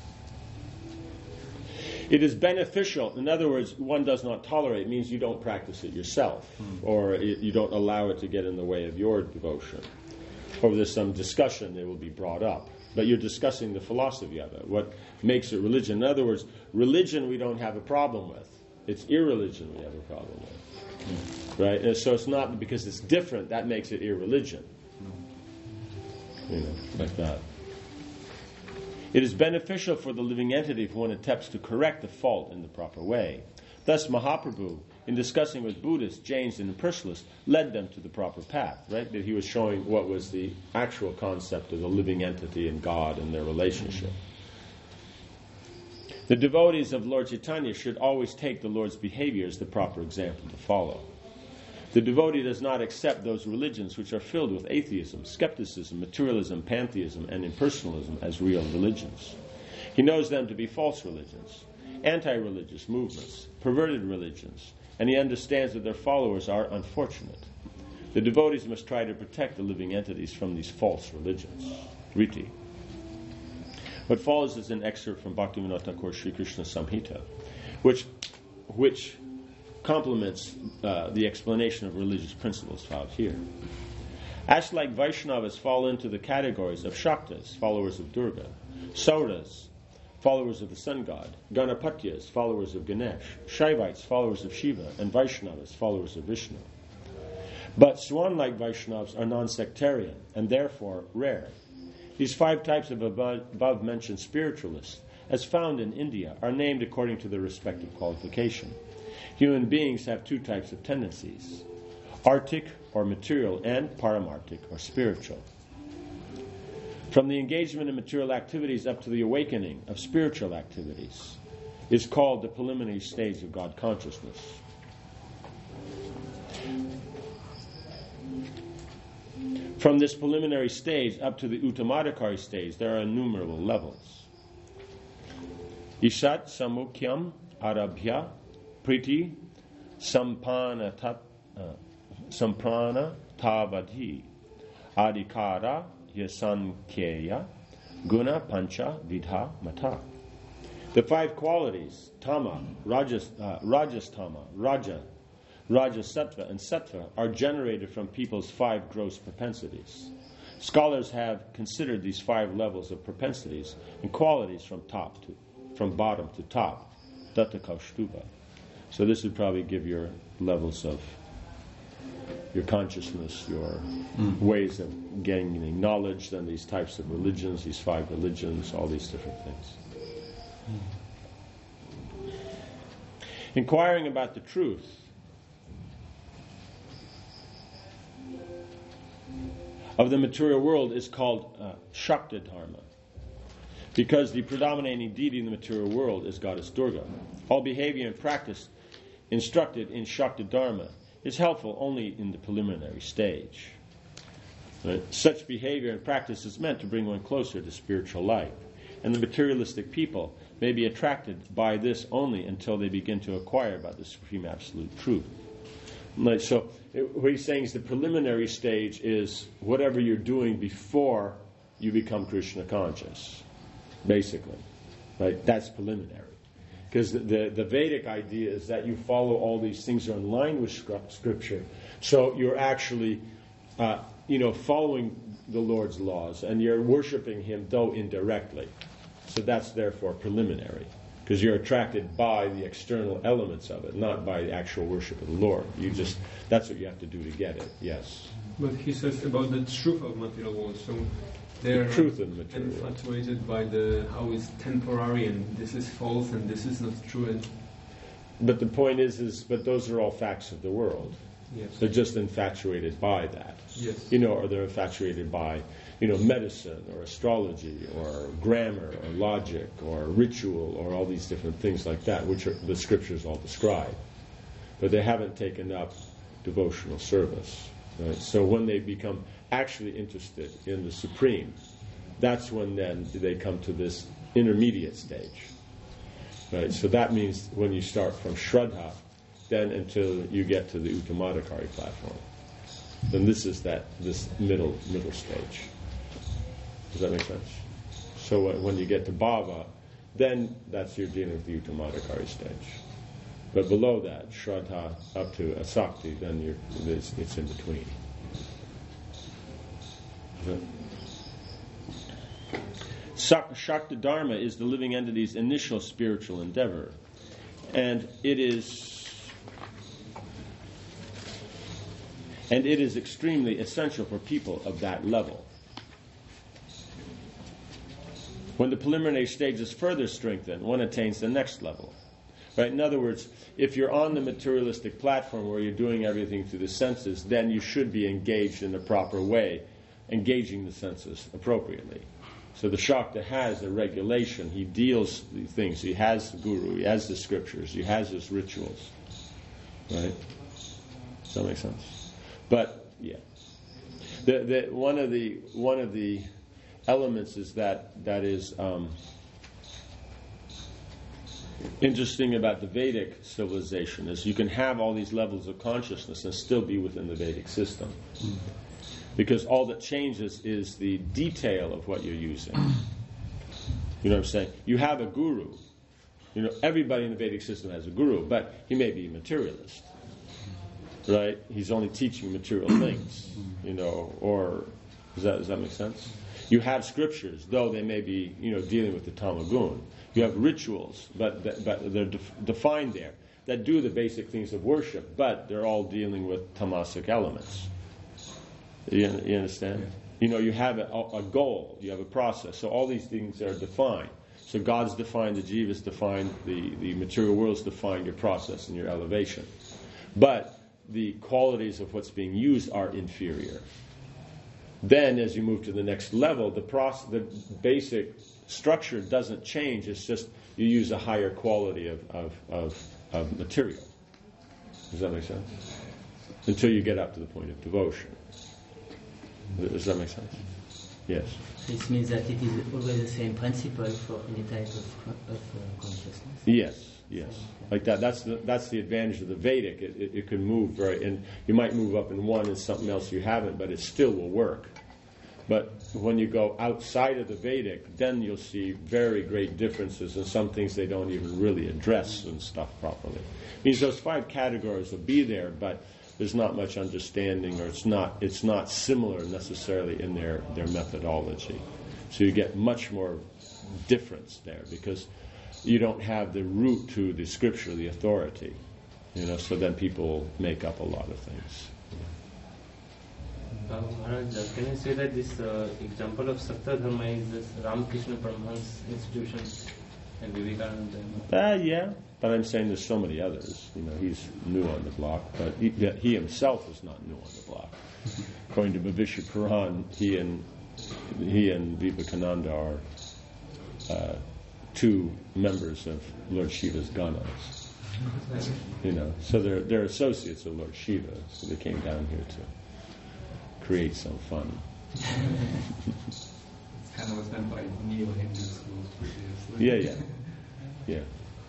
It is beneficial. In other words, one does not tolerate. It means you don't practice it yourself, or it, you don't allow it to get in the way of your devotion. Or there's some discussion that will be brought up. But you're discussing the philosophy of it, what makes it religion. In other words, religion we don't have a problem with. It's irreligion we have a problem with. Right? And so it's not because it's different, that makes it irreligion. You know, like that. It is beneficial for the living entity if one attempts to correct the fault in the proper way. Thus, Mahaprabhu, in discussing with Buddhists, Jains, and Impersonalists, led them to the proper path, right? That he was showing what was the actual concept of the living entity and God and their relationship. The devotees of Lord Chaitanya should always take the Lord's behavior as the proper example to follow. The devotee does not accept those religions which are filled with atheism, skepticism, materialism, pantheism, and impersonalism as real religions. He knows them to be false religions, anti-religious movements, perverted religions, and he understands that their followers are unfortunate. The devotees must try to protect the living entities from these false religions. Riti. What follows is an excerpt from Bhaktivinoda Thakur Sri Krishna Samhita, which, which complements uh, the explanation of religious principles found here. Ashlike Vaishnavas fall into the categories of Shaktas, followers of Durga, Sauras, followers of the sun god, Ganapatyas, followers of Ganesh, Shaivites, followers of Shiva, and Vaishnavas, followers of Vishnu. But Swan-like Vaishnavas are non-sectarian and therefore rare. These five types of above-mentioned spiritualists, as found in India, are named according to their respective qualification. Human beings have two types of tendencies: arctic or material and paramartic or spiritual. From the engagement in material activities up to the awakening of spiritual activities is called the preliminary stage of God consciousness. From this preliminary stage up to the Uttamadhikari stage, there are innumerable levels. Ishat Samukhyam Arabhya Priti Sampana tat, uh, Samprana Tavadhi Adhikara Yasankyeya Guna Pancha Vidha Mata. The five qualities, Tama, Rajas, uh, Rajastama, Raja, Rajasattva, and Sattva, are generated from people's five gross propensities. Scholars have considered these five levels of propensities and qualities from top to, from bottom to top, Datta Kaustubha. So this would probably give your levels of your consciousness, your mm. ways of gaining knowledge, then these types of religions, these five religions, all these different things. Mm. Inquiring about the truth of the material world is called uh, Shakta Dharma, because the predominating deity in the material world is Goddess Durga. All behavior and practice instructed in Shakta Dharma is helpful only in the preliminary stage. Right? Such behavior and practice is meant to bring one closer to spiritual life, and the materialistic people may be attracted by this only until they begin to acquire about the supreme absolute truth. Right? So it, what he's saying is the preliminary stage is whatever you're doing before you become Krishna conscious, basically. Right? That's preliminary. Because the, the, the Vedic idea is that you follow all these things that are in line with scripture. So you're actually uh, you know, following the Lord's laws, and you're worshiping Him, though indirectly. So that's therefore preliminary, because you're attracted by the external elements of it, not by the actual worship of the Lord. You just, that's what you have to do to get it, yes. But he says about the truth of material world, so they're The truth of the material world. infatuated by the how it's temporary and this is false and this is not true. And But the point is, is, but those are all facts of the world. yes, They're just infatuated by that. yes, You know, or they're infatuated by, you know, medicine or astrology or grammar or logic or ritual or all these different things like that, which are, the scriptures all describe. But they haven't taken up devotional service. Right? So when they become actually interested in the Supreme, that's when then they come to this intermediate stage. Right? So that means when you start from Shraddha, then until you get to the Uttamadhikari platform. Then this is that this middle middle stage. Does that make sense? So uh, when you get to Bhava, then that's you're dealing with the Uttamadhikari stage. But below that, Shraddha up to Asakti, then you're it's, it's in between. Sak- Shakti Dharma is the living entity's initial spiritual endeavor, and it is and it is extremely essential for people of that level. When the preliminary stage is further strengthened, one attains the next level. Right? In other words, if you're on the materialistic platform where you're doing everything through the senses, then you should be engaged in the proper way, engaging the senses appropriately. So the Shakta has a regulation. He deals with things. He has the guru. He has the scriptures. He has his rituals. Right? Does that make sense? But yeah, the the one of the one of the elements is that that is um, interesting about the Vedic civilization is you can have all these levels of consciousness and still be within the Vedic system. Mm-hmm. Because all that changes is the detail of what you're using. You know what I'm saying? You have a guru. You know, everybody in the Vedic system has a guru, but he may be a materialist. Right? He's only teaching material things. You know, or does that does that make sense? You have scriptures, though they may be, you know, dealing with the tamagun. You have rituals, but but they're def- defined there that do the basic things of worship, but they're all dealing with tamasic elements. You, you understand? Yeah. You know, you have a, a goal, you have a process. So all these things are defined. So God's defined, the jiva's defined, the, the material world's defined, your process and your elevation. But the qualities of what's being used are inferior. Then, as you move to the next level, the process, the basic structure doesn't change. It's just you use a higher quality of, of, of, of material. Does that make sense? Until you get up to the point of devotion. Does that make sense? Yes. This means that it is always the same principle for any type of, of uh, consciousness. Yes, yes. Like that. That's the that's the advantage of the Vedic. It, it, it can move very, and you might move up in one and something else you haven't, but it still will work. But when you go outside of the Vedic, then you'll see very great differences, and some things they don't even really address and stuff properly. It means those five categories will be there, but there's not much understanding, or it's not it's not similar necessarily in their, their methodology. So you get much more difference there because you don't have the root to the scripture, the authority. You know, so then people make up a lot of things. Uh, Maharaj, uh, can you say that this uh, example of Satya Dharma is this Ramakrishna Paramahansa institution and Vivekananda? Ah, uh, yeah. But I'm saying there's so many others. You know, he's new on the block, but he, he himself is not new on the block. According to Bhavishya Puran, he and he and Vivekananda are uh, two members of Lord Shiva's ganas. You know, so they're they're associates of Lord Shiva. So they came down here to create some fun. It's kind of what's meant by neo-Hindu schools previously. Yeah, yeah, yeah.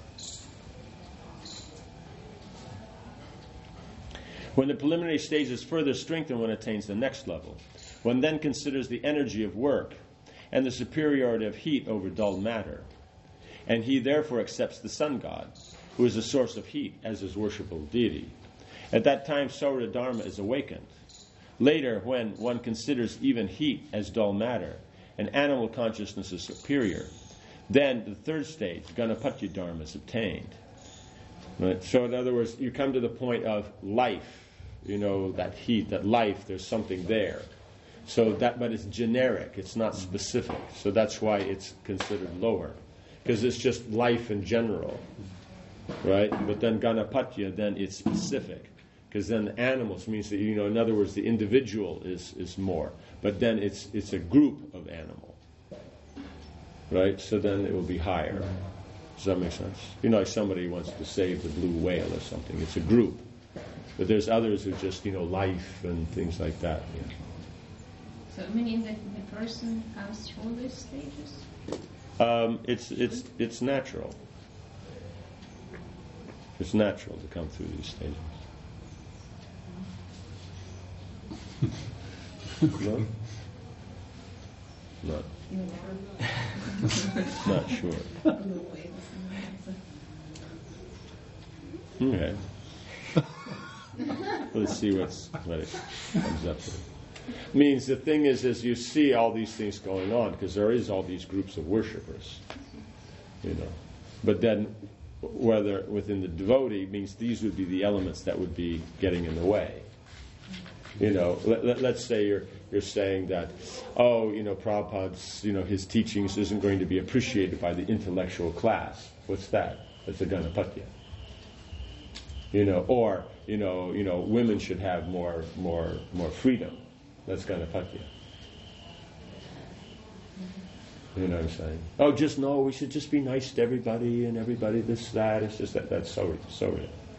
When the preliminary stage is further strengthened, one attains the next level. One then considers the energy of work and the superiority of heat over dull matter. And he therefore accepts the sun god, who is the source of heat, as his worshipable deity. At that time, Saurya Dharma is awakened. Later, when one considers even heat as dull matter, and animal consciousness is superior, then the third stage, Ganapatya Dharma, is obtained. Right? So in other words, you come to the point of life, you know, that heat, that life, there's something there. So that, but it's generic, it's not specific. So that's why it's considered lower. Because it's just life in general. Right? But then Ganapatya, then it's specific. Because then the animals means that, you know, in other words, the individual is, is more. But then it's it's a group of animal. Right? So then it will be higher. Does that make sense? You know, like somebody wants to save the blue whale or something. It's a group. But there's others who just, you know, life and things like that. Yeah. So meaning that the person comes through these stages? Um, it's it's it's natural. It's natural to come through these stages. No? Not. Not sure. Okay. Let's see what's, what it comes up with. Means the thing is, is you see all these things going on, because there is all these groups of worshippers, you know. But then, whether within the devotee means these would be the elements that would be getting in the way. You know, let, let, let's say you're you're saying that, oh, you know, Prabhupada's, you know, his teachings isn't going to be appreciated by the intellectual class. What's that? That's a Ganapatya. You know, or you know, you know, women should have more more more freedom. That's Ganapatya. You know what I'm saying? Oh, just no, we should just be nice to everybody and everybody this, that. It's just that that's so so.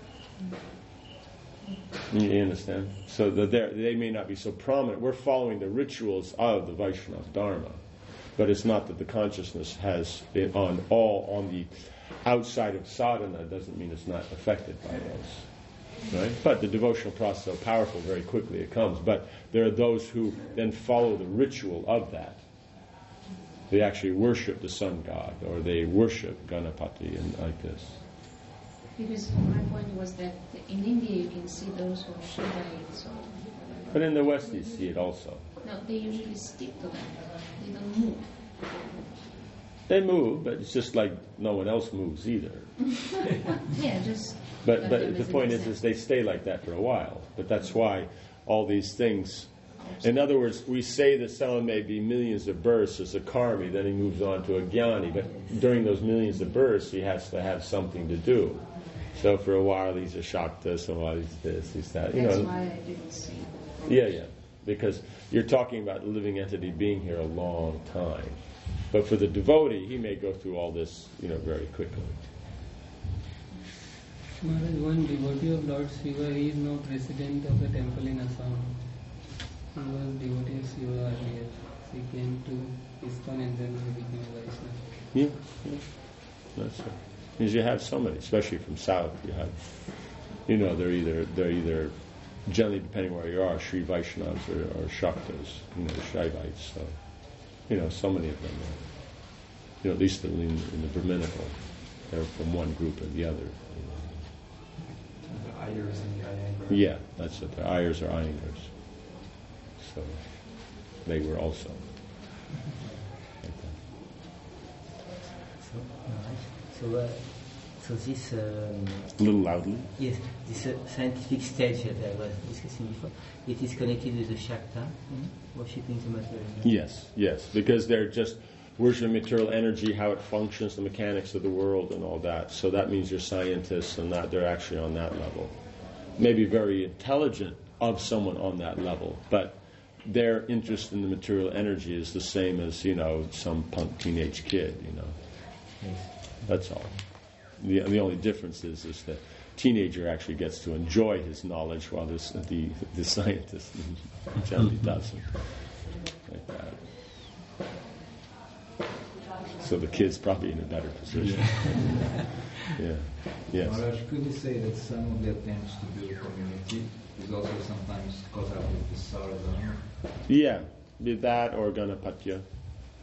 You understand? So that they may not be so prominent. We're following the rituals of the Vaishnava Dharma, but it's not that the consciousness has it on all on the outside of sadhana. Doesn't mean it's not affected by those. Right? But the devotional process is so powerful, very quickly it comes. But there are those who then follow the ritual of that. They actually worship the sun god, or they worship Ganapati, and like this. Because my point was that in India you can see those who are Shivaites. But in the West you see it also. No, they usually stick to that. They don't move. They move, but it's just like no one else moves either. Yeah, just... But but the point is, is they stay like that for a while. But that's why all these things... In other words, we say that someone may be millions of births as a karmi, then he moves on to a jnani. But during those millions of births, he has to have something to do. So for a while he's a Shaktas, a while he's this, he's that. You That's know, why I didn't see. Yeah, yeah. Because you're talking about a living entity being here a long time. But for the devotee, he may go through all this, you know, very quickly. Maharaj, one devotee of Lord Shiva, he is now president of a temple in Assam. He was devotee of Shiva earlier. He came to ISKCON and then he became a Vaishnava. Yeah, yeah. That's right. Because you have so many, especially from south. You have, you know, they're either they're either generally, depending where you are, Sri Vaishnavas or, or Shaktas, you know, Shaivites. So, you know, so many of them. Are, you know, at least in, in the Brahminical, they're from one group or the other. You know. The Ayers and the Iyengars. Yeah, that's it. The Ayers or Iyengars. So they were also. So, so, uh, so this... Um, a little loudly. Yes, this uh, scientific stage that I was discussing before, it is connected with the Shakta, mm-hmm. worshipping the material energy. Yes, yes, because they're just worshiping material energy, how it functions, the mechanics of the world and all that. So that means you're scientists and that they're actually on that level. Maybe very intelligent of someone on that level, but their interest in the material energy is the same as, you know, some punk teenage kid, you know. Yes. That's all. The, the only difference is, is that teenager actually gets to enjoy his knowledge while this, the the scientist generally doesn't. Like that. So the kid's probably in a better position. Yeah. Yes. Maharaj, could you say that some of the attempts to build community is also sometimes caught up with the Saradharma? Yeah, be that or Ganapatya.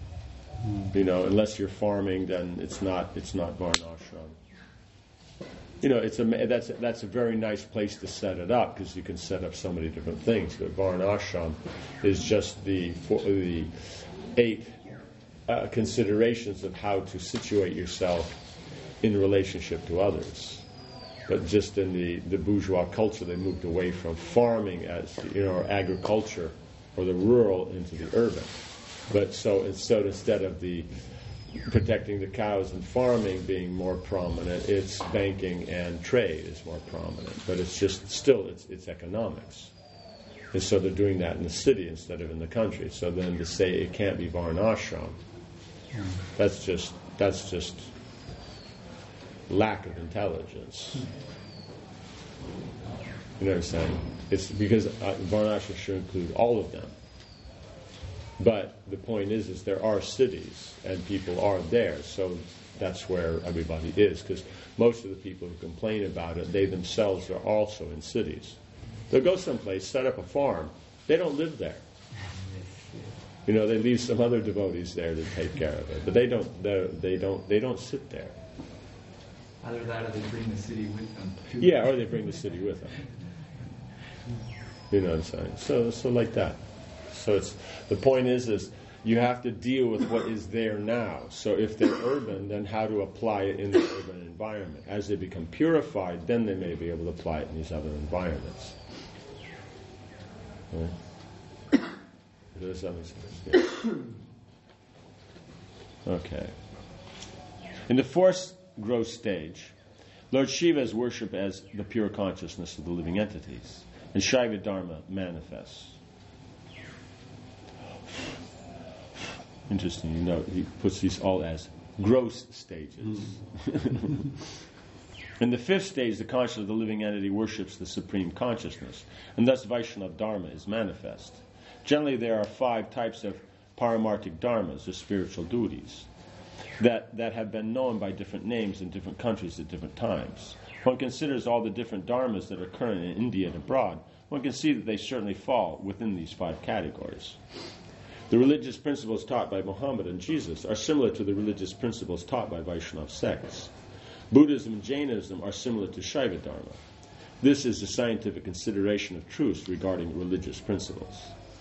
You know, unless you're farming, then it's not it's not Varnashram. you know, it's a that's that's a very nice place to set it up because you can set up so many different things. But Varnashram is just the for, the eight uh, considerations of how to situate yourself in relationship to others. But just in the, the bourgeois culture, they moved away from farming as, you know, or agriculture or the rural into the urban. But so, so instead of the protecting the cows and farming being more prominent, it's banking and trade is more prominent. But it's just still it's it's economics. And so they're doing that in the city instead of in the country. So then to say it can't be Varnashram, that's just that's just lack of intelligence. You know what I'm saying? It's because uh, Varnashram should include all of them. But the point is, is there are cities and people are there, so that's where everybody is. Because most of the people who complain about it, they themselves are also in cities. They'll go someplace, set up a farm. They don't live there. You know, they leave some other devotees there to take care of it, but they don't. They don't. They don't sit there. Either that, or they bring the city with them. Too. Yeah, or they bring the city with them. You know what I'm saying? So, so like that. So it's the point is, is you have to deal with what is there now. So if they're urban, then how to apply it in the urban environment. As they become purified, then they may be able to apply it in these other environments. Right? Does that make sense? Yeah. Okay. In the fourth growth stage, Lord Shiva is worshipped as the pure consciousness of the living entities, and Shaiva Dharma manifests. Interesting, you know, he puts these all as gross stages. Mm. In the fifth stage, the consciousness of the living entity worships the supreme consciousness, and thus Vaishnava Dharma is manifest. Generally, there are five types of paramartic dharmas, or spiritual duties, that, that have been known by different names in different countries at different times. One considers all the different dharmas that are current in India and abroad. One can see that they certainly fall within these five categories. The religious principles taught by Muhammad and Jesus are similar to the religious principles taught by Vaishnava sects. Buddhism and Jainism are similar to Shaiva Dharma. This is the scientific consideration of truths regarding religious principles.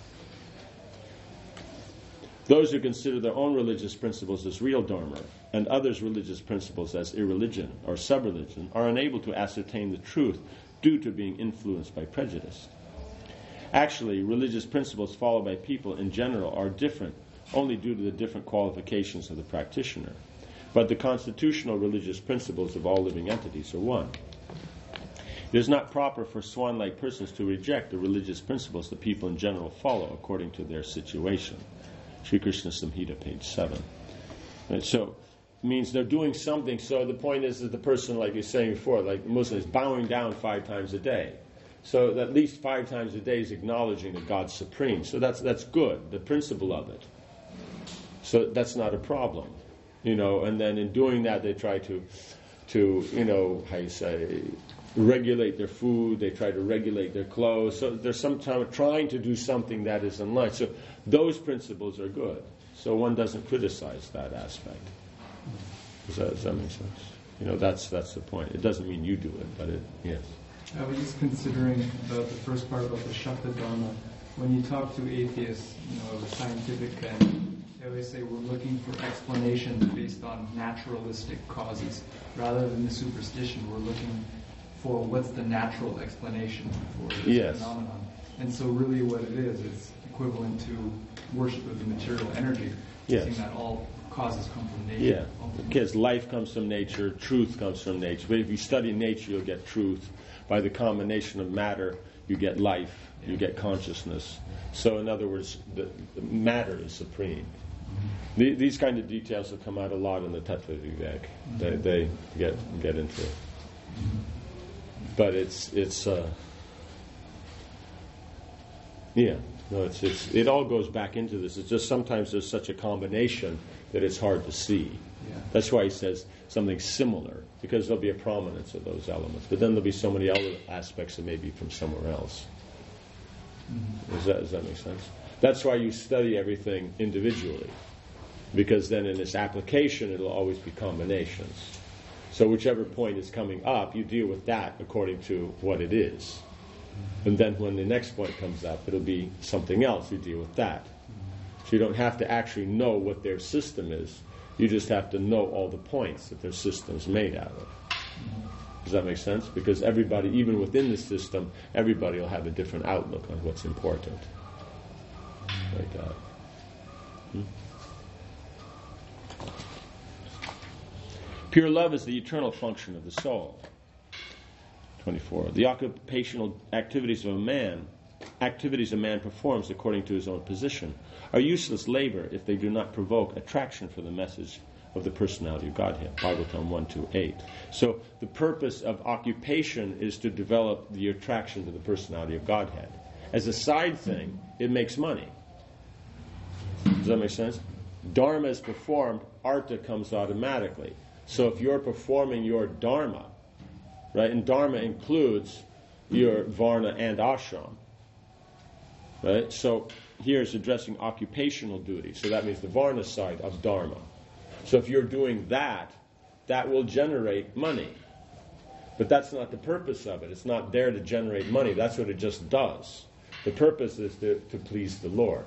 Those who consider their own religious principles as real dharma and others' religious principles as irreligion or sub-religion are unable to ascertain the truth due to being influenced by prejudice. Actually, religious principles followed by people in general are different only due to the different qualifications of the practitioner. But the constitutional religious principles of all living entities are one. It is not proper for swan-like persons to reject the religious principles the people in general follow according to their situation. Sri Krishna Samhita, page seven. And so, it means they're doing something, so the point is that the person, like you're saying before, like the Muslim, is bowing down five times a day. So at least five times a day is acknowledging that God's supreme. So that's that's good, the principle of it. So that's not a problem. You know, and then in doing that they try to, to you know, how you say, regulate their food, they try to regulate their clothes. So they're sometimes trying to do something that is in line. So those principles are good. So one doesn't criticize that aspect. Does that, does that make sense? You know, that's that's the point. It doesn't mean you do it, but it, yes. I was just considering about the first part about the Shakta Dharma. When you talk to atheists, you know, of a scientific bent, they always say we're looking for explanations based on naturalistic causes. Rather than the superstition, we're looking for what's the natural explanation for this yes. phenomenon. And so really what it is, is equivalent to worship of the material energy. Yes. Saying that all causes come from nature. Yeah, because life comes from nature, truth comes from nature. But if you study nature, you'll get truth. By the combination of matter, you get life, you get consciousness. So in other words, the, the matter is supreme. Mm-hmm. The, these kind of details have come out a lot in the Tattva Vivek. Mm-hmm. They, they get get into it. Mm-hmm. But it's it's uh, yeah no it's it's it all goes back into this. It's just sometimes there's such a combination that it's hard to see. Yeah. That's why he says something similar, because there'll be a prominence of those elements. But then there'll be so many other aspects that may be from somewhere else. Mm-hmm. Does that, does that make sense? That's why you study everything individually, because then in its application it'll always be combinations. So whichever point is coming up, you deal with that according to what it is. And then when the next point comes up, it'll be something else, you deal with that. So you don't have to actually know what their system is. You just have to know all the points that their system's made out of. Does that make sense? Because everybody, even within the system, everybody will have a different outlook on what's important. Like that. Hmm? Pure love is the eternal function of the soul. twenty-four. The occupational activities of a man, activities a man performs according to his own position, are useless labor if they do not provoke attraction for the message of the personality of Godhead. Bhagavatam one two eight. So the purpose of occupation is to develop the attraction to the personality of Godhead. As a side thing, it makes money. Does that make sense? Dharma is performed, artha comes automatically. So if you're performing your dharma, right, and dharma includes your varna and ashram, right? So here is addressing occupational duty. So that means the varna side of dharma. So if you're doing that, that will generate money. But that's not the purpose of it. It's not there to generate money. That's what it just does. The purpose is to, to please the Lord.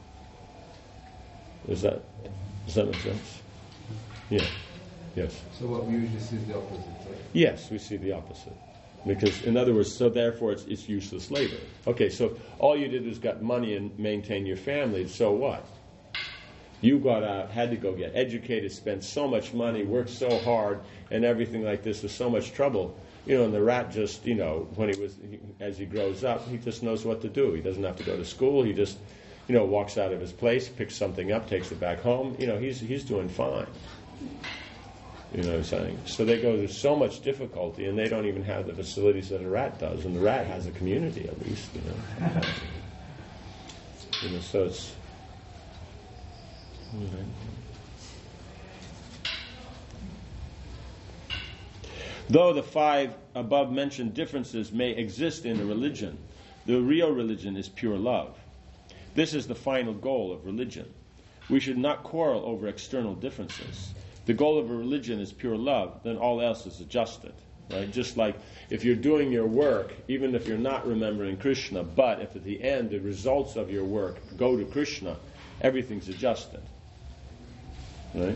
Is that, does that make sense? Yeah. Yes. So what we usually see is the opposite, right? Yes, we see the opposite. Because, in other words, so therefore it's, it's useless labor. Okay, so all you did was got money and maintain your family, so what? You got out, had to go get educated, spent so much money, worked so hard, and everything like this with so much trouble. You know, and the rat just, you know, when he was, he, as he grows up, he just knows what to do. He doesn't have to go to school. He just, you know, walks out of his place, picks something up, takes it back home. You know, he's he's doing fine. You know what I'm saying? So they go through so much difficulty, and they don't even have the facilities that a rat does. And the rat has a community, at least, you know. You know, so it's... You know. Though the five above-mentioned differences may exist in a religion, the real religion is pure love. This is the final goal of religion. We should not quarrel over external differences. The goal of a religion is pure love, then all else is adjusted. Right? Just like if you're doing your work, even if you're not remembering Krishna, but if at the end the results of your work go to Krishna, everything's adjusted. Right?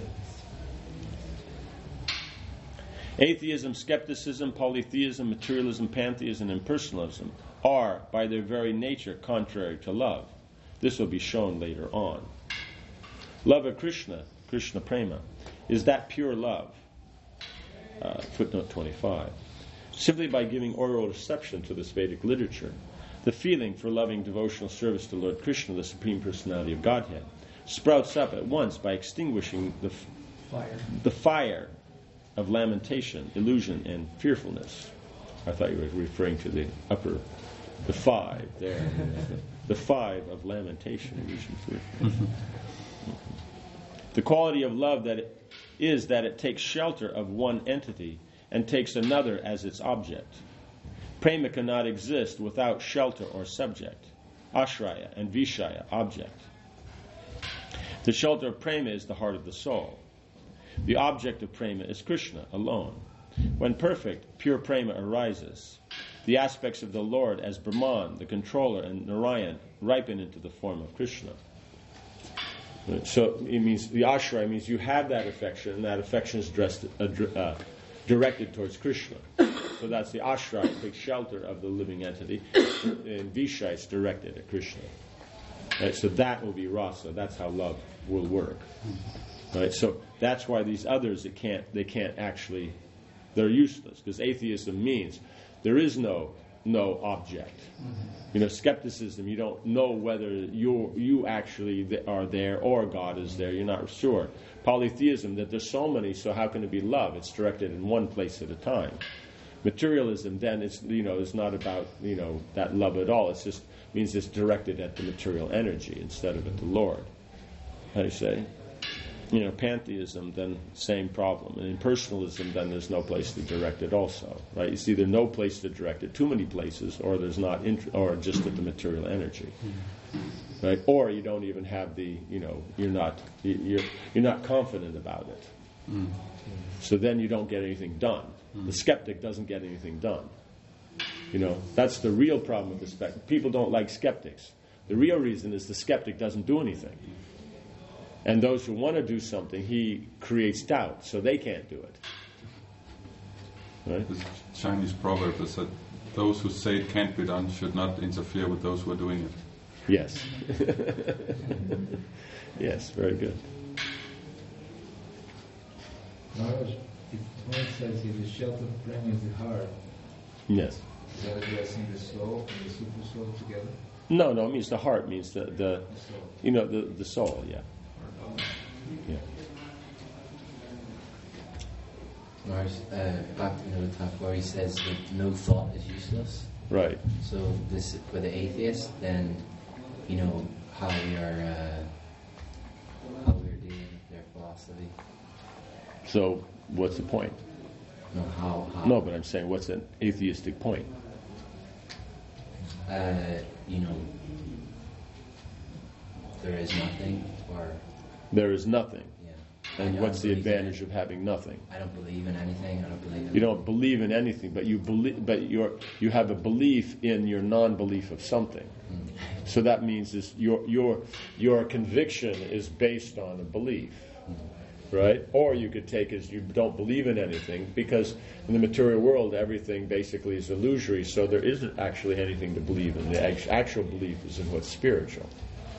Atheism, skepticism, polytheism, materialism, pantheism, and impersonalism are, by their very nature, contrary to love. This will be shown later on. Love of Krishna, Krishna prema, is that pure love. Uh, footnote twenty-five. Simply by giving oral reception to this Vedic literature, the feeling for loving devotional service to Lord Krishna, the Supreme Personality of Godhead, sprouts up at once by extinguishing the f- fire. the fire of lamentation, illusion, and fearfulness. I thought you were referring to the upper, the five there. The five of lamentation, illusion, fearfulness. The quality of love that it is that it takes shelter of one entity and takes another as its object. Prema cannot exist without shelter or subject, ashraya and vishaya, object. The shelter of prema is the heart of the soul. The object of prema is Krishna alone. When perfect, pure prema arises. The aspects of the Lord as Brahman, the controller, and Narayan ripen into the form of Krishna. So it means the ashraya means you have that affection, and that affection is dressed, uh, uh, directed towards Krishna. So that's the ashraya, the shelter of the living entity, and vishaya is directed at Krishna. Right? So that will be rasa. That's how love will work. Right? So that's why these others, it can't, they can't actually, they're useless, because atheism means there is no no object. Mm-hmm. You know, skepticism, you don't know whether you you actually are there or God is there. You're not sure. Polytheism, that there's so many, so how can it be love? It's directed in one place at a time. Materialism, then, it's, you know, it's not about, you know, that love at all. It just means it's directed at the material energy instead of at the Lord. How do you say? You know, pantheism, then same problem. And in impersonalism, then there's no place to direct it also, right? It's either no place to direct it, too many places, or there's not, int- or just at the material energy, right? Or you don't even have the, you know, you're not, you're you're not confident about it. Mm. So then you don't get anything done. Mm. The skeptic doesn't get anything done. You know, that's the real problem with the skeptic. People don't like skeptics. The real reason is the skeptic doesn't do anything. And those who want to do something, he creates doubt, so they can't do it. Right? This Chinese proverb is that those who say it can't be done should not interfere with those who are doing it. Yes. Yes, very good. Maharaj, if one says if the shelter of prema is the heart, Yes. is that addressing the soul and the super soul together? No, no, it means the heart means the, the The soul. you know, the, the soul, yeah. Yeah. Maharaj, uh, Bhaktivinoda Thakur, he says that no thought is useless. Right. So this, for the atheist, then, you know, how we are, uh, how we're dealing with their philosophy. So what's the point? No, how, how. No, but I'm saying what's an atheistic point? Uh, you know, there is nothing, or There is nothing. yeah. And I what's don't the believe in advantage of having nothing? I don't believe in anything. I don't believe in. You don't believe in anything, but you believe, but you're you have a belief in your non-belief of something. Mm. So that means is your your your conviction is based on a belief, right? Or you could take as you don't believe in anything because in the material world everything basically is illusory. So there isn't actually anything to believe in. The act- actual belief is in what's spiritual.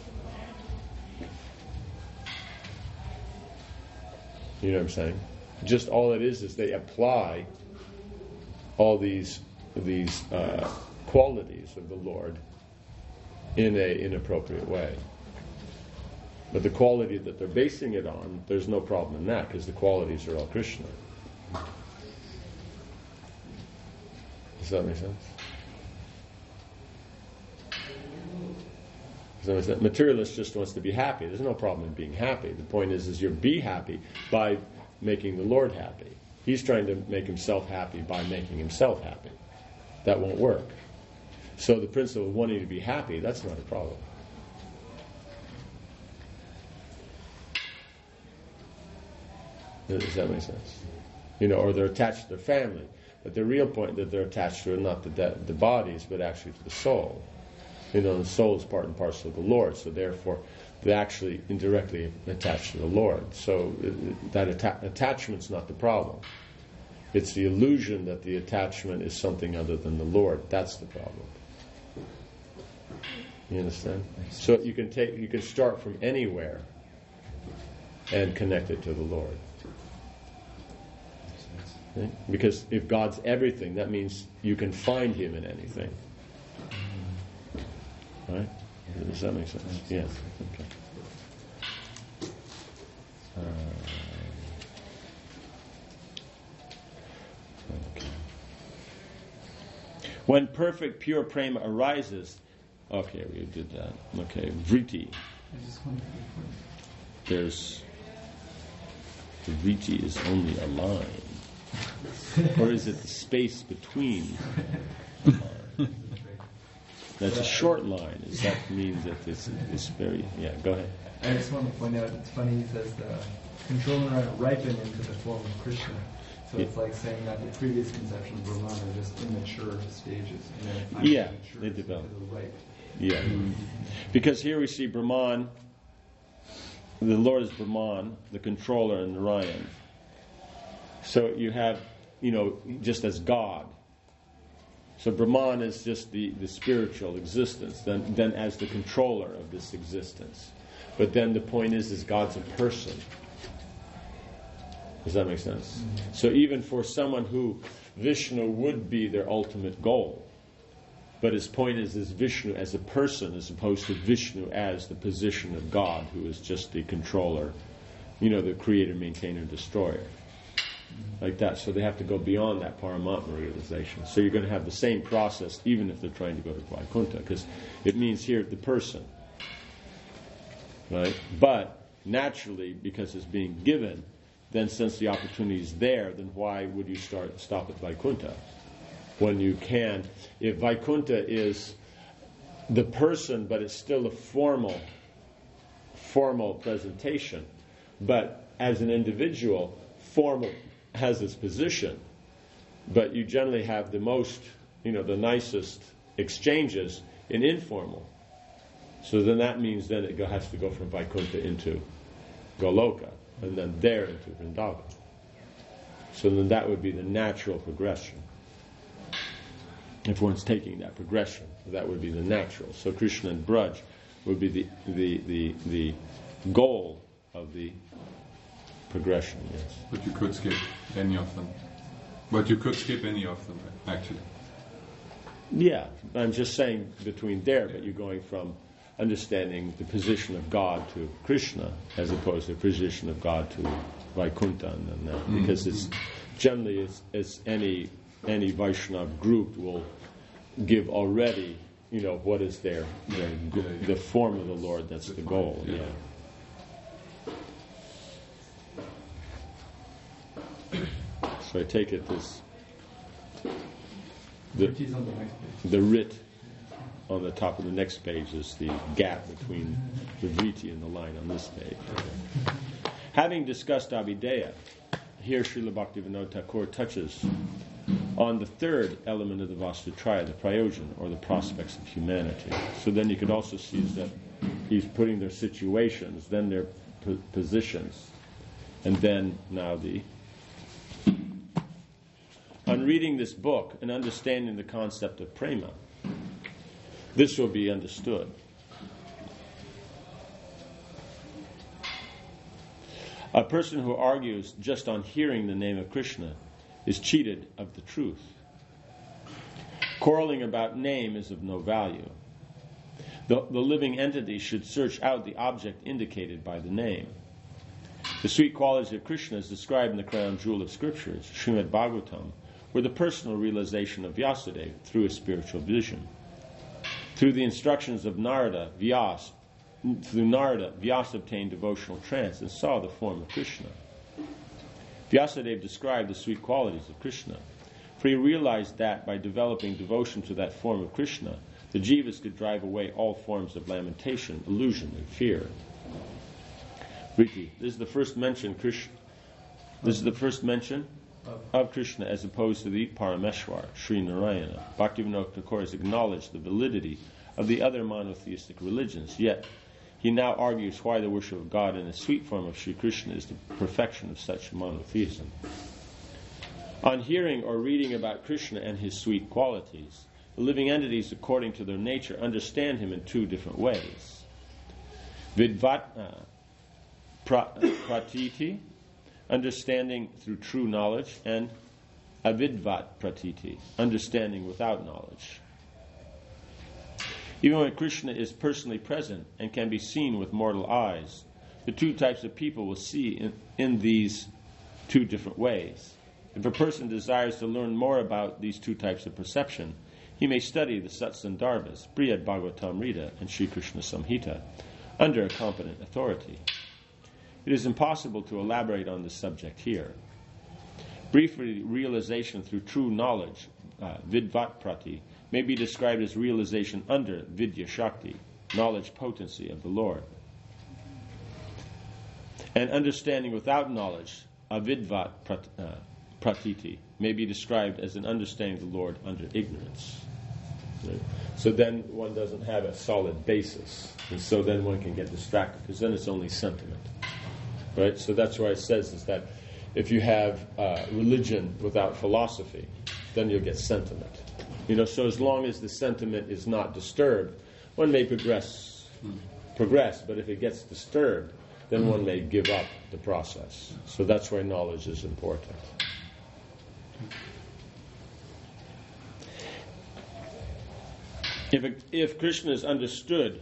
You know what I'm saying? Just all it is is they apply all these these uh, qualities of the Lord in a inappropriate way. But the quality that they're basing it on, there's no problem in that because the qualities are all Krishna. Does that make sense? Does that make sense? Materialist just wants to be happy. There's no problem in being happy. The point is, is you be happy by making the Lord happy. He's trying to make himself happy by making himself happy. That won't work. So the principle of wanting to be happy, that's not a problem. Does that make sense? You know, or they're attached to their family. But the real point that they're attached to are not the, de- the bodies, but actually to the soul. You know, the soul is part and parcel of the Lord, so therefore they're actually indirectly attached to the Lord. So it, that atta- attachment's not the problem. It's the illusion that the attachment is something other than the Lord. That's the problem. You understand? So you can take, you can start from anywhere and connect it to the Lord. Okay? Because if God's everything, that means you can find Him in anything. Right? Does that make sense? Yes. Okay. Uh, okay. When perfect pure prema arises, okay, we did that. Okay, vritti. I just wanted to There's the vritti is only a line, or is it the space between the line? That's a short line. Does that mean that it's, it's very... Yeah, go ahead. I just want to point out, it's funny, he says the controller ripen into the form of Krishna. So it's like saying that the previous conceptions of Brahman are just immature stages. And then it finally Yeah, matures they develop. into the ripe. Yeah. Because here we see Brahman, the Lord is Brahman, the controller in Narayan. So you have, you know, just as God. So Brahman is just the, the spiritual existence, then, then as the controller of this existence. But then the point is, is God's a person. Does that make sense? Mm-hmm. So even for someone who Vishnu would be their ultimate goal, but his point is, is Vishnu as a person as opposed to Vishnu as the position of God, who is just the controller, you know, the creator, maintainer, destroyer. Like that. So they have to go beyond that Paramatma realization. So you're going to have the same process even if they're trying to go to Vaikuntha, because it means here the person. Right? But naturally, because it's being given, then since the opportunity is there, then why would you start stop at Vaikuntha? When you can, if Vaikuntha is the person, but it's still a formal, formal presentation, but as an individual, formal has its position, but you generally have the most, you know, the nicest exchanges in informal. So then that means then it go, has to go from Vaikuntha into Goloka, and then there into Vrindavan. So then that would be the natural progression. If one's taking that progression, that would be the natural. So Krishna and Braj would be the the, the, the goal of the progression, yes. But you could skip any of them. But you could skip any of them, actually. Yeah, I'm just saying between there, but you're going from understanding the position of God to Krishna as opposed to the position of God to Vaikuntha, and then that. Mm-hmm. Because it's generally, as, as any any Vaishnava group will give already, you know, what is their, their yeah, yeah. the form of the Lord, that's the, the goal. Yeah. yeah. So I take it this the, the writ on the top of the next page is the gap between the vriti and the line on this page. Okay. Having discussed Abhideya, here Srila Bhaktivinoda Thakur touches on the third element of the Vastutraya, the prayojan, or the prospects of humanity. So then you could also see that he's putting their situations, then their p- positions, and then now the... On reading this book and understanding the concept of prema, this will be understood. A person who argues just on hearing the name of Krishna is cheated of the truth. Quarreling about name is of no value. The, the living entity should search out the object indicated by the name. The sweet qualities of Krishna as described in the crown jewel of scriptures, Srimad Bhagavatam, were the personal realization of Vyasadeva through a spiritual vision. Through the instructions of Narada, Vyas, through Narada, Vyasa obtained devotional trance and saw the form of Krishna. Vyasadeva described the sweet qualities of Krishna, for he realized that by developing devotion to that form of Krishna, the jivas could drive away all forms of lamentation, illusion, and fear. Riti, this is the first mention Krishna. This is the first mention of Krishna as opposed to the Parameshwar, Sri Narayana. Bhaktivinoda Thakur has acknowledged the validity of the other monotheistic religions, yet he now argues why the worship of God in the sweet form of Sri Krishna is the perfection of such monotheism. On hearing or reading about Krishna and his sweet qualities, the living entities, according to their nature, understand him in two different ways. Vidvat uh, pra, pratiti, understanding through true knowledge, and avidvat pratiti, understanding without knowledge. Even when Krishna is personally present and can be seen with mortal eyes, the two types of people will see in, in these two different ways. If a person desires to learn more about these two types of perception, he may study the Satsandarbhas, Brihad Bhagavatamrita, and Sri Krishna Samhita under a competent authority. It is impossible to elaborate on this subject here. Briefly, realization through true knowledge, uh, vidvat prati, may be described as realization under vidya shakti, knowledge potency of the Lord. And understanding without knowledge, avidvat prat, uh, pratiti, may be described as an understanding of the Lord under ignorance. Right? So then one doesn't have a solid basis, and so then one can get distracted, because then it's only sentiment. Right? So that's why it says is that if you have uh, religion without philosophy, then you'll get sentiment. You know, so as long as the sentiment is not disturbed, one may progress, progress, but if it gets disturbed, then one may give up the process. So that's why knowledge is important. If it, if Krishna is understood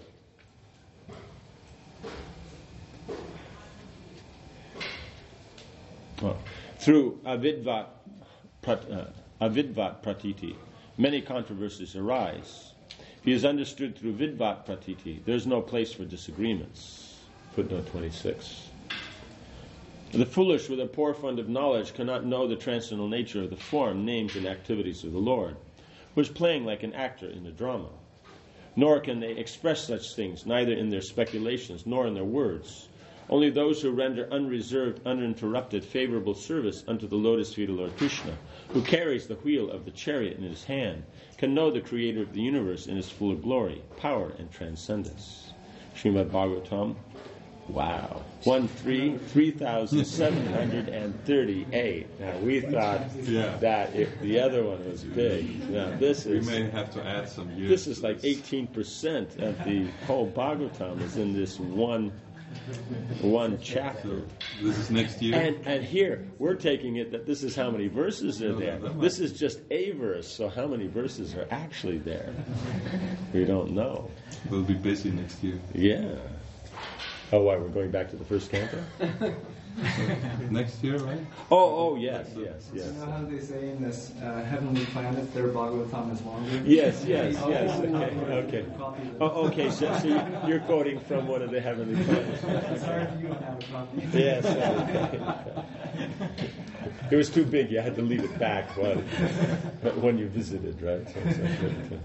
well, through avidvat, prat, uh, avidvat pratiti, many controversies arise. If he is understood through vidvat pratiti, there's no place for disagreements. Footnote twenty-six. The foolish with a poor fund of knowledge cannot know the transcendental nature of the form, names, and activities of the Lord, who is playing like an actor in a drama. Nor can they express such things, neither in their speculations nor in their words, Only those who render unreserved, uninterrupted, favorable service unto the lotus feet of Lord Krishna, who carries the wheel of the chariot in his hand, can know the Creator of the universe in his full glory, power, and transcendence. Srimad Bhagavatam. Wow. One three three thousand seven hundred and thirty-eight. Now we thought yeah. that if the other one was big. Now this we is may have to add some years. This is like eighteen percent of the whole Bhagavatam is in this one one chapter. So this is next year. And and here we're taking it that this is how many verses are No, there. that This is just a verse, so how many verses are actually there? We don't know. We'll be busy next year. Yeah. Oh, why, we're going back to the first canto? Next year, right? Oh, oh, yes, yes, yes. You know how they say in this uh, heavenly planet their Bhagavatam is longer? Yes, yes, yes. Okay, okay. Oh, okay. So, so you're quoting from one of the heavenly planets. Sorry if you don't have a copy. Yes. Okay. It was too big. You had to leave it back when, when you visited, right? So, so,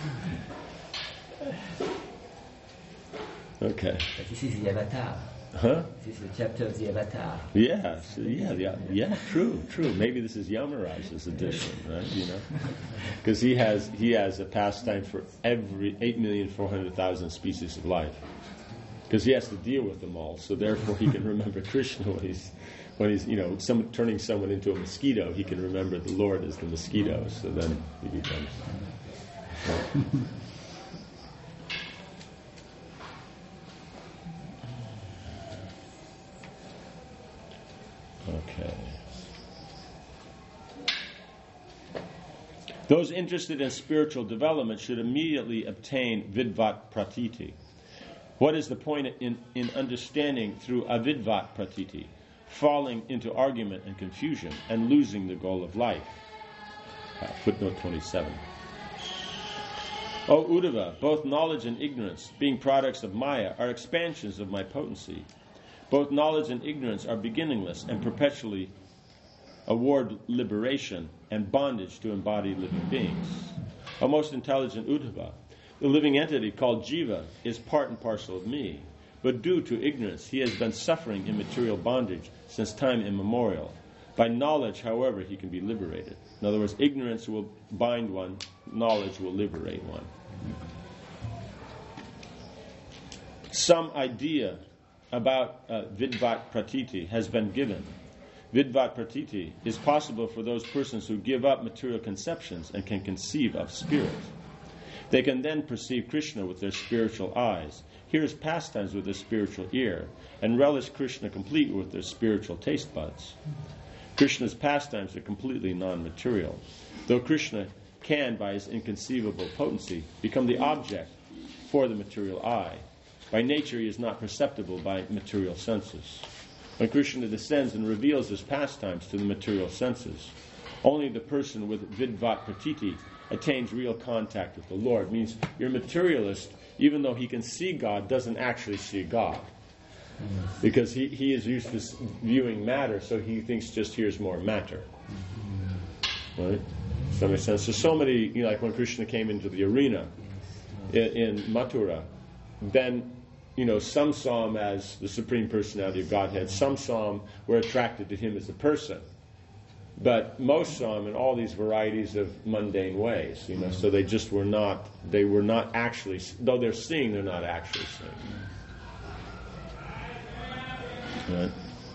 okay. But this is the Avatar. Huh? This is the chapter of the Avatar. Yeah, so yeah, yeah, yeah. True, true. Maybe this is Yamaraj's edition, right? You know, because he has he has a pastime for every eight million four hundred thousand species of life. Because he has to deal with them all, so therefore he can remember Krishna when he's when he's you know some turning someone into a mosquito. He can remember the Lord as the mosquito. So then he becomes. Right. Okay. Those interested in spiritual development should immediately obtain vidvat pratiti. What is the point in, in understanding through avidvat pratiti? Falling into argument and confusion and losing the goal of life. Uh, footnote twenty-seven. O Uddhava, both knowledge and ignorance, being products of Maya, are expansions of my potency. Both knowledge and ignorance are beginningless and perpetually award liberation and bondage to embodied living beings. O most intelligent Uddhava, the living entity called Jiva is part and parcel of me, but due to ignorance he has been suffering in material bondage since time immemorial. By knowledge, however, he can be liberated. In other words, ignorance will bind one, knowledge will liberate one. Some idea about uh, Vidvat Pratiti has been given. Vidvat Pratiti is possible for those persons who give up material conceptions and can conceive of spirit. They can then perceive Krishna with their spiritual eyes, hear his pastimes with their spiritual ear, and relish Krishna completely with their spiritual taste buds. Krishna's pastimes are completely non-material, though Krishna can, by his inconceivable potency, become the object for the material eye. By nature, he is not perceptible by material senses. When Krishna descends and reveals his pastimes to the material senses, only the person with vidvat pratiti attains real contact with the Lord. It means your materialist, even though he can see God, doesn't actually see God. Because he, he is used to viewing matter, so he thinks just here's more matter. Right? Does that make sense? So, so many, you know, like when Krishna came into the arena in, in Mathura, then, you know, some saw him as the Supreme Personality of Godhead. Some saw him, were attracted to him as a person. But most saw him in all these varieties of mundane ways, you know, so they just were not, they were not actually, though they're seeing, they're not actually seeing. Right.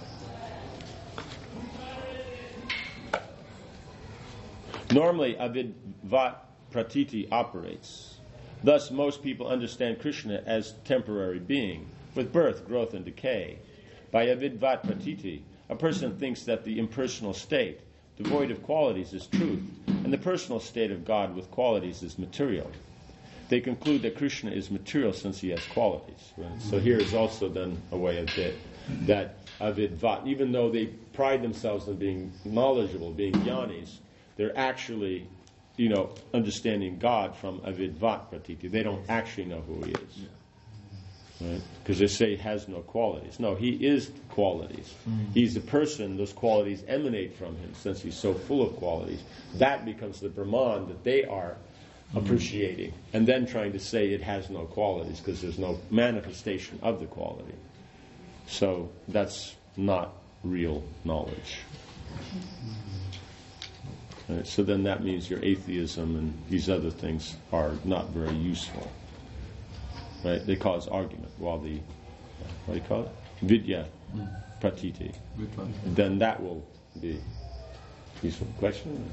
Normally, avidvat pratiti operates. Thus, most people understand Krishna as temporary being, with birth, growth, and decay. By avidvat pratiti, a person thinks that the impersonal state, devoid of qualities, is truth, and the personal state of God with qualities is material. They conclude that Krishna is material since he has qualities. Right? So here is also then a way of it, that avidvat, even though they pride themselves on being knowledgeable, being jnanis, they're actually, you know, understanding God from avidvat pratiti. They don't actually know who he is. Right? Because they say he has no qualities. No, he is qualities. Mm. He's a person, those qualities emanate from him since he's so full of qualities. That becomes the Brahman that they are mm. appreciating, and then trying to say it has no qualities because there's no manifestation of the quality. So that's not real knowledge. Right, so then that means your atheism and these other things are not very useful. Right? They cause argument. While the, what do you call it? Vidya pratiti. Then that will be useful. Question?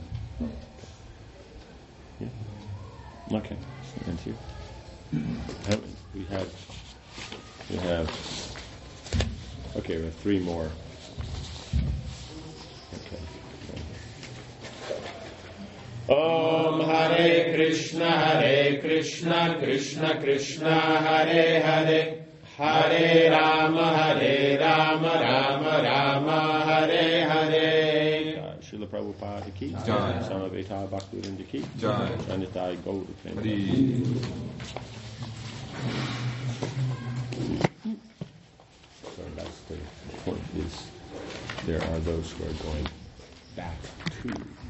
Yeah? Okay. So thank you. We have, we have, okay, we have three more. Okay. Om Hare Krishna, Hare Krishna, Krishna Krishna, Hare Hare, Hare Rama, Hare Rama, Rama Rama, Hare Hare. Srila Prabhupada ki Jai. Samaveta Bhaktivedanta ki Jai. Janitai Gaura Hari. So that's the point, is there are those who are going back to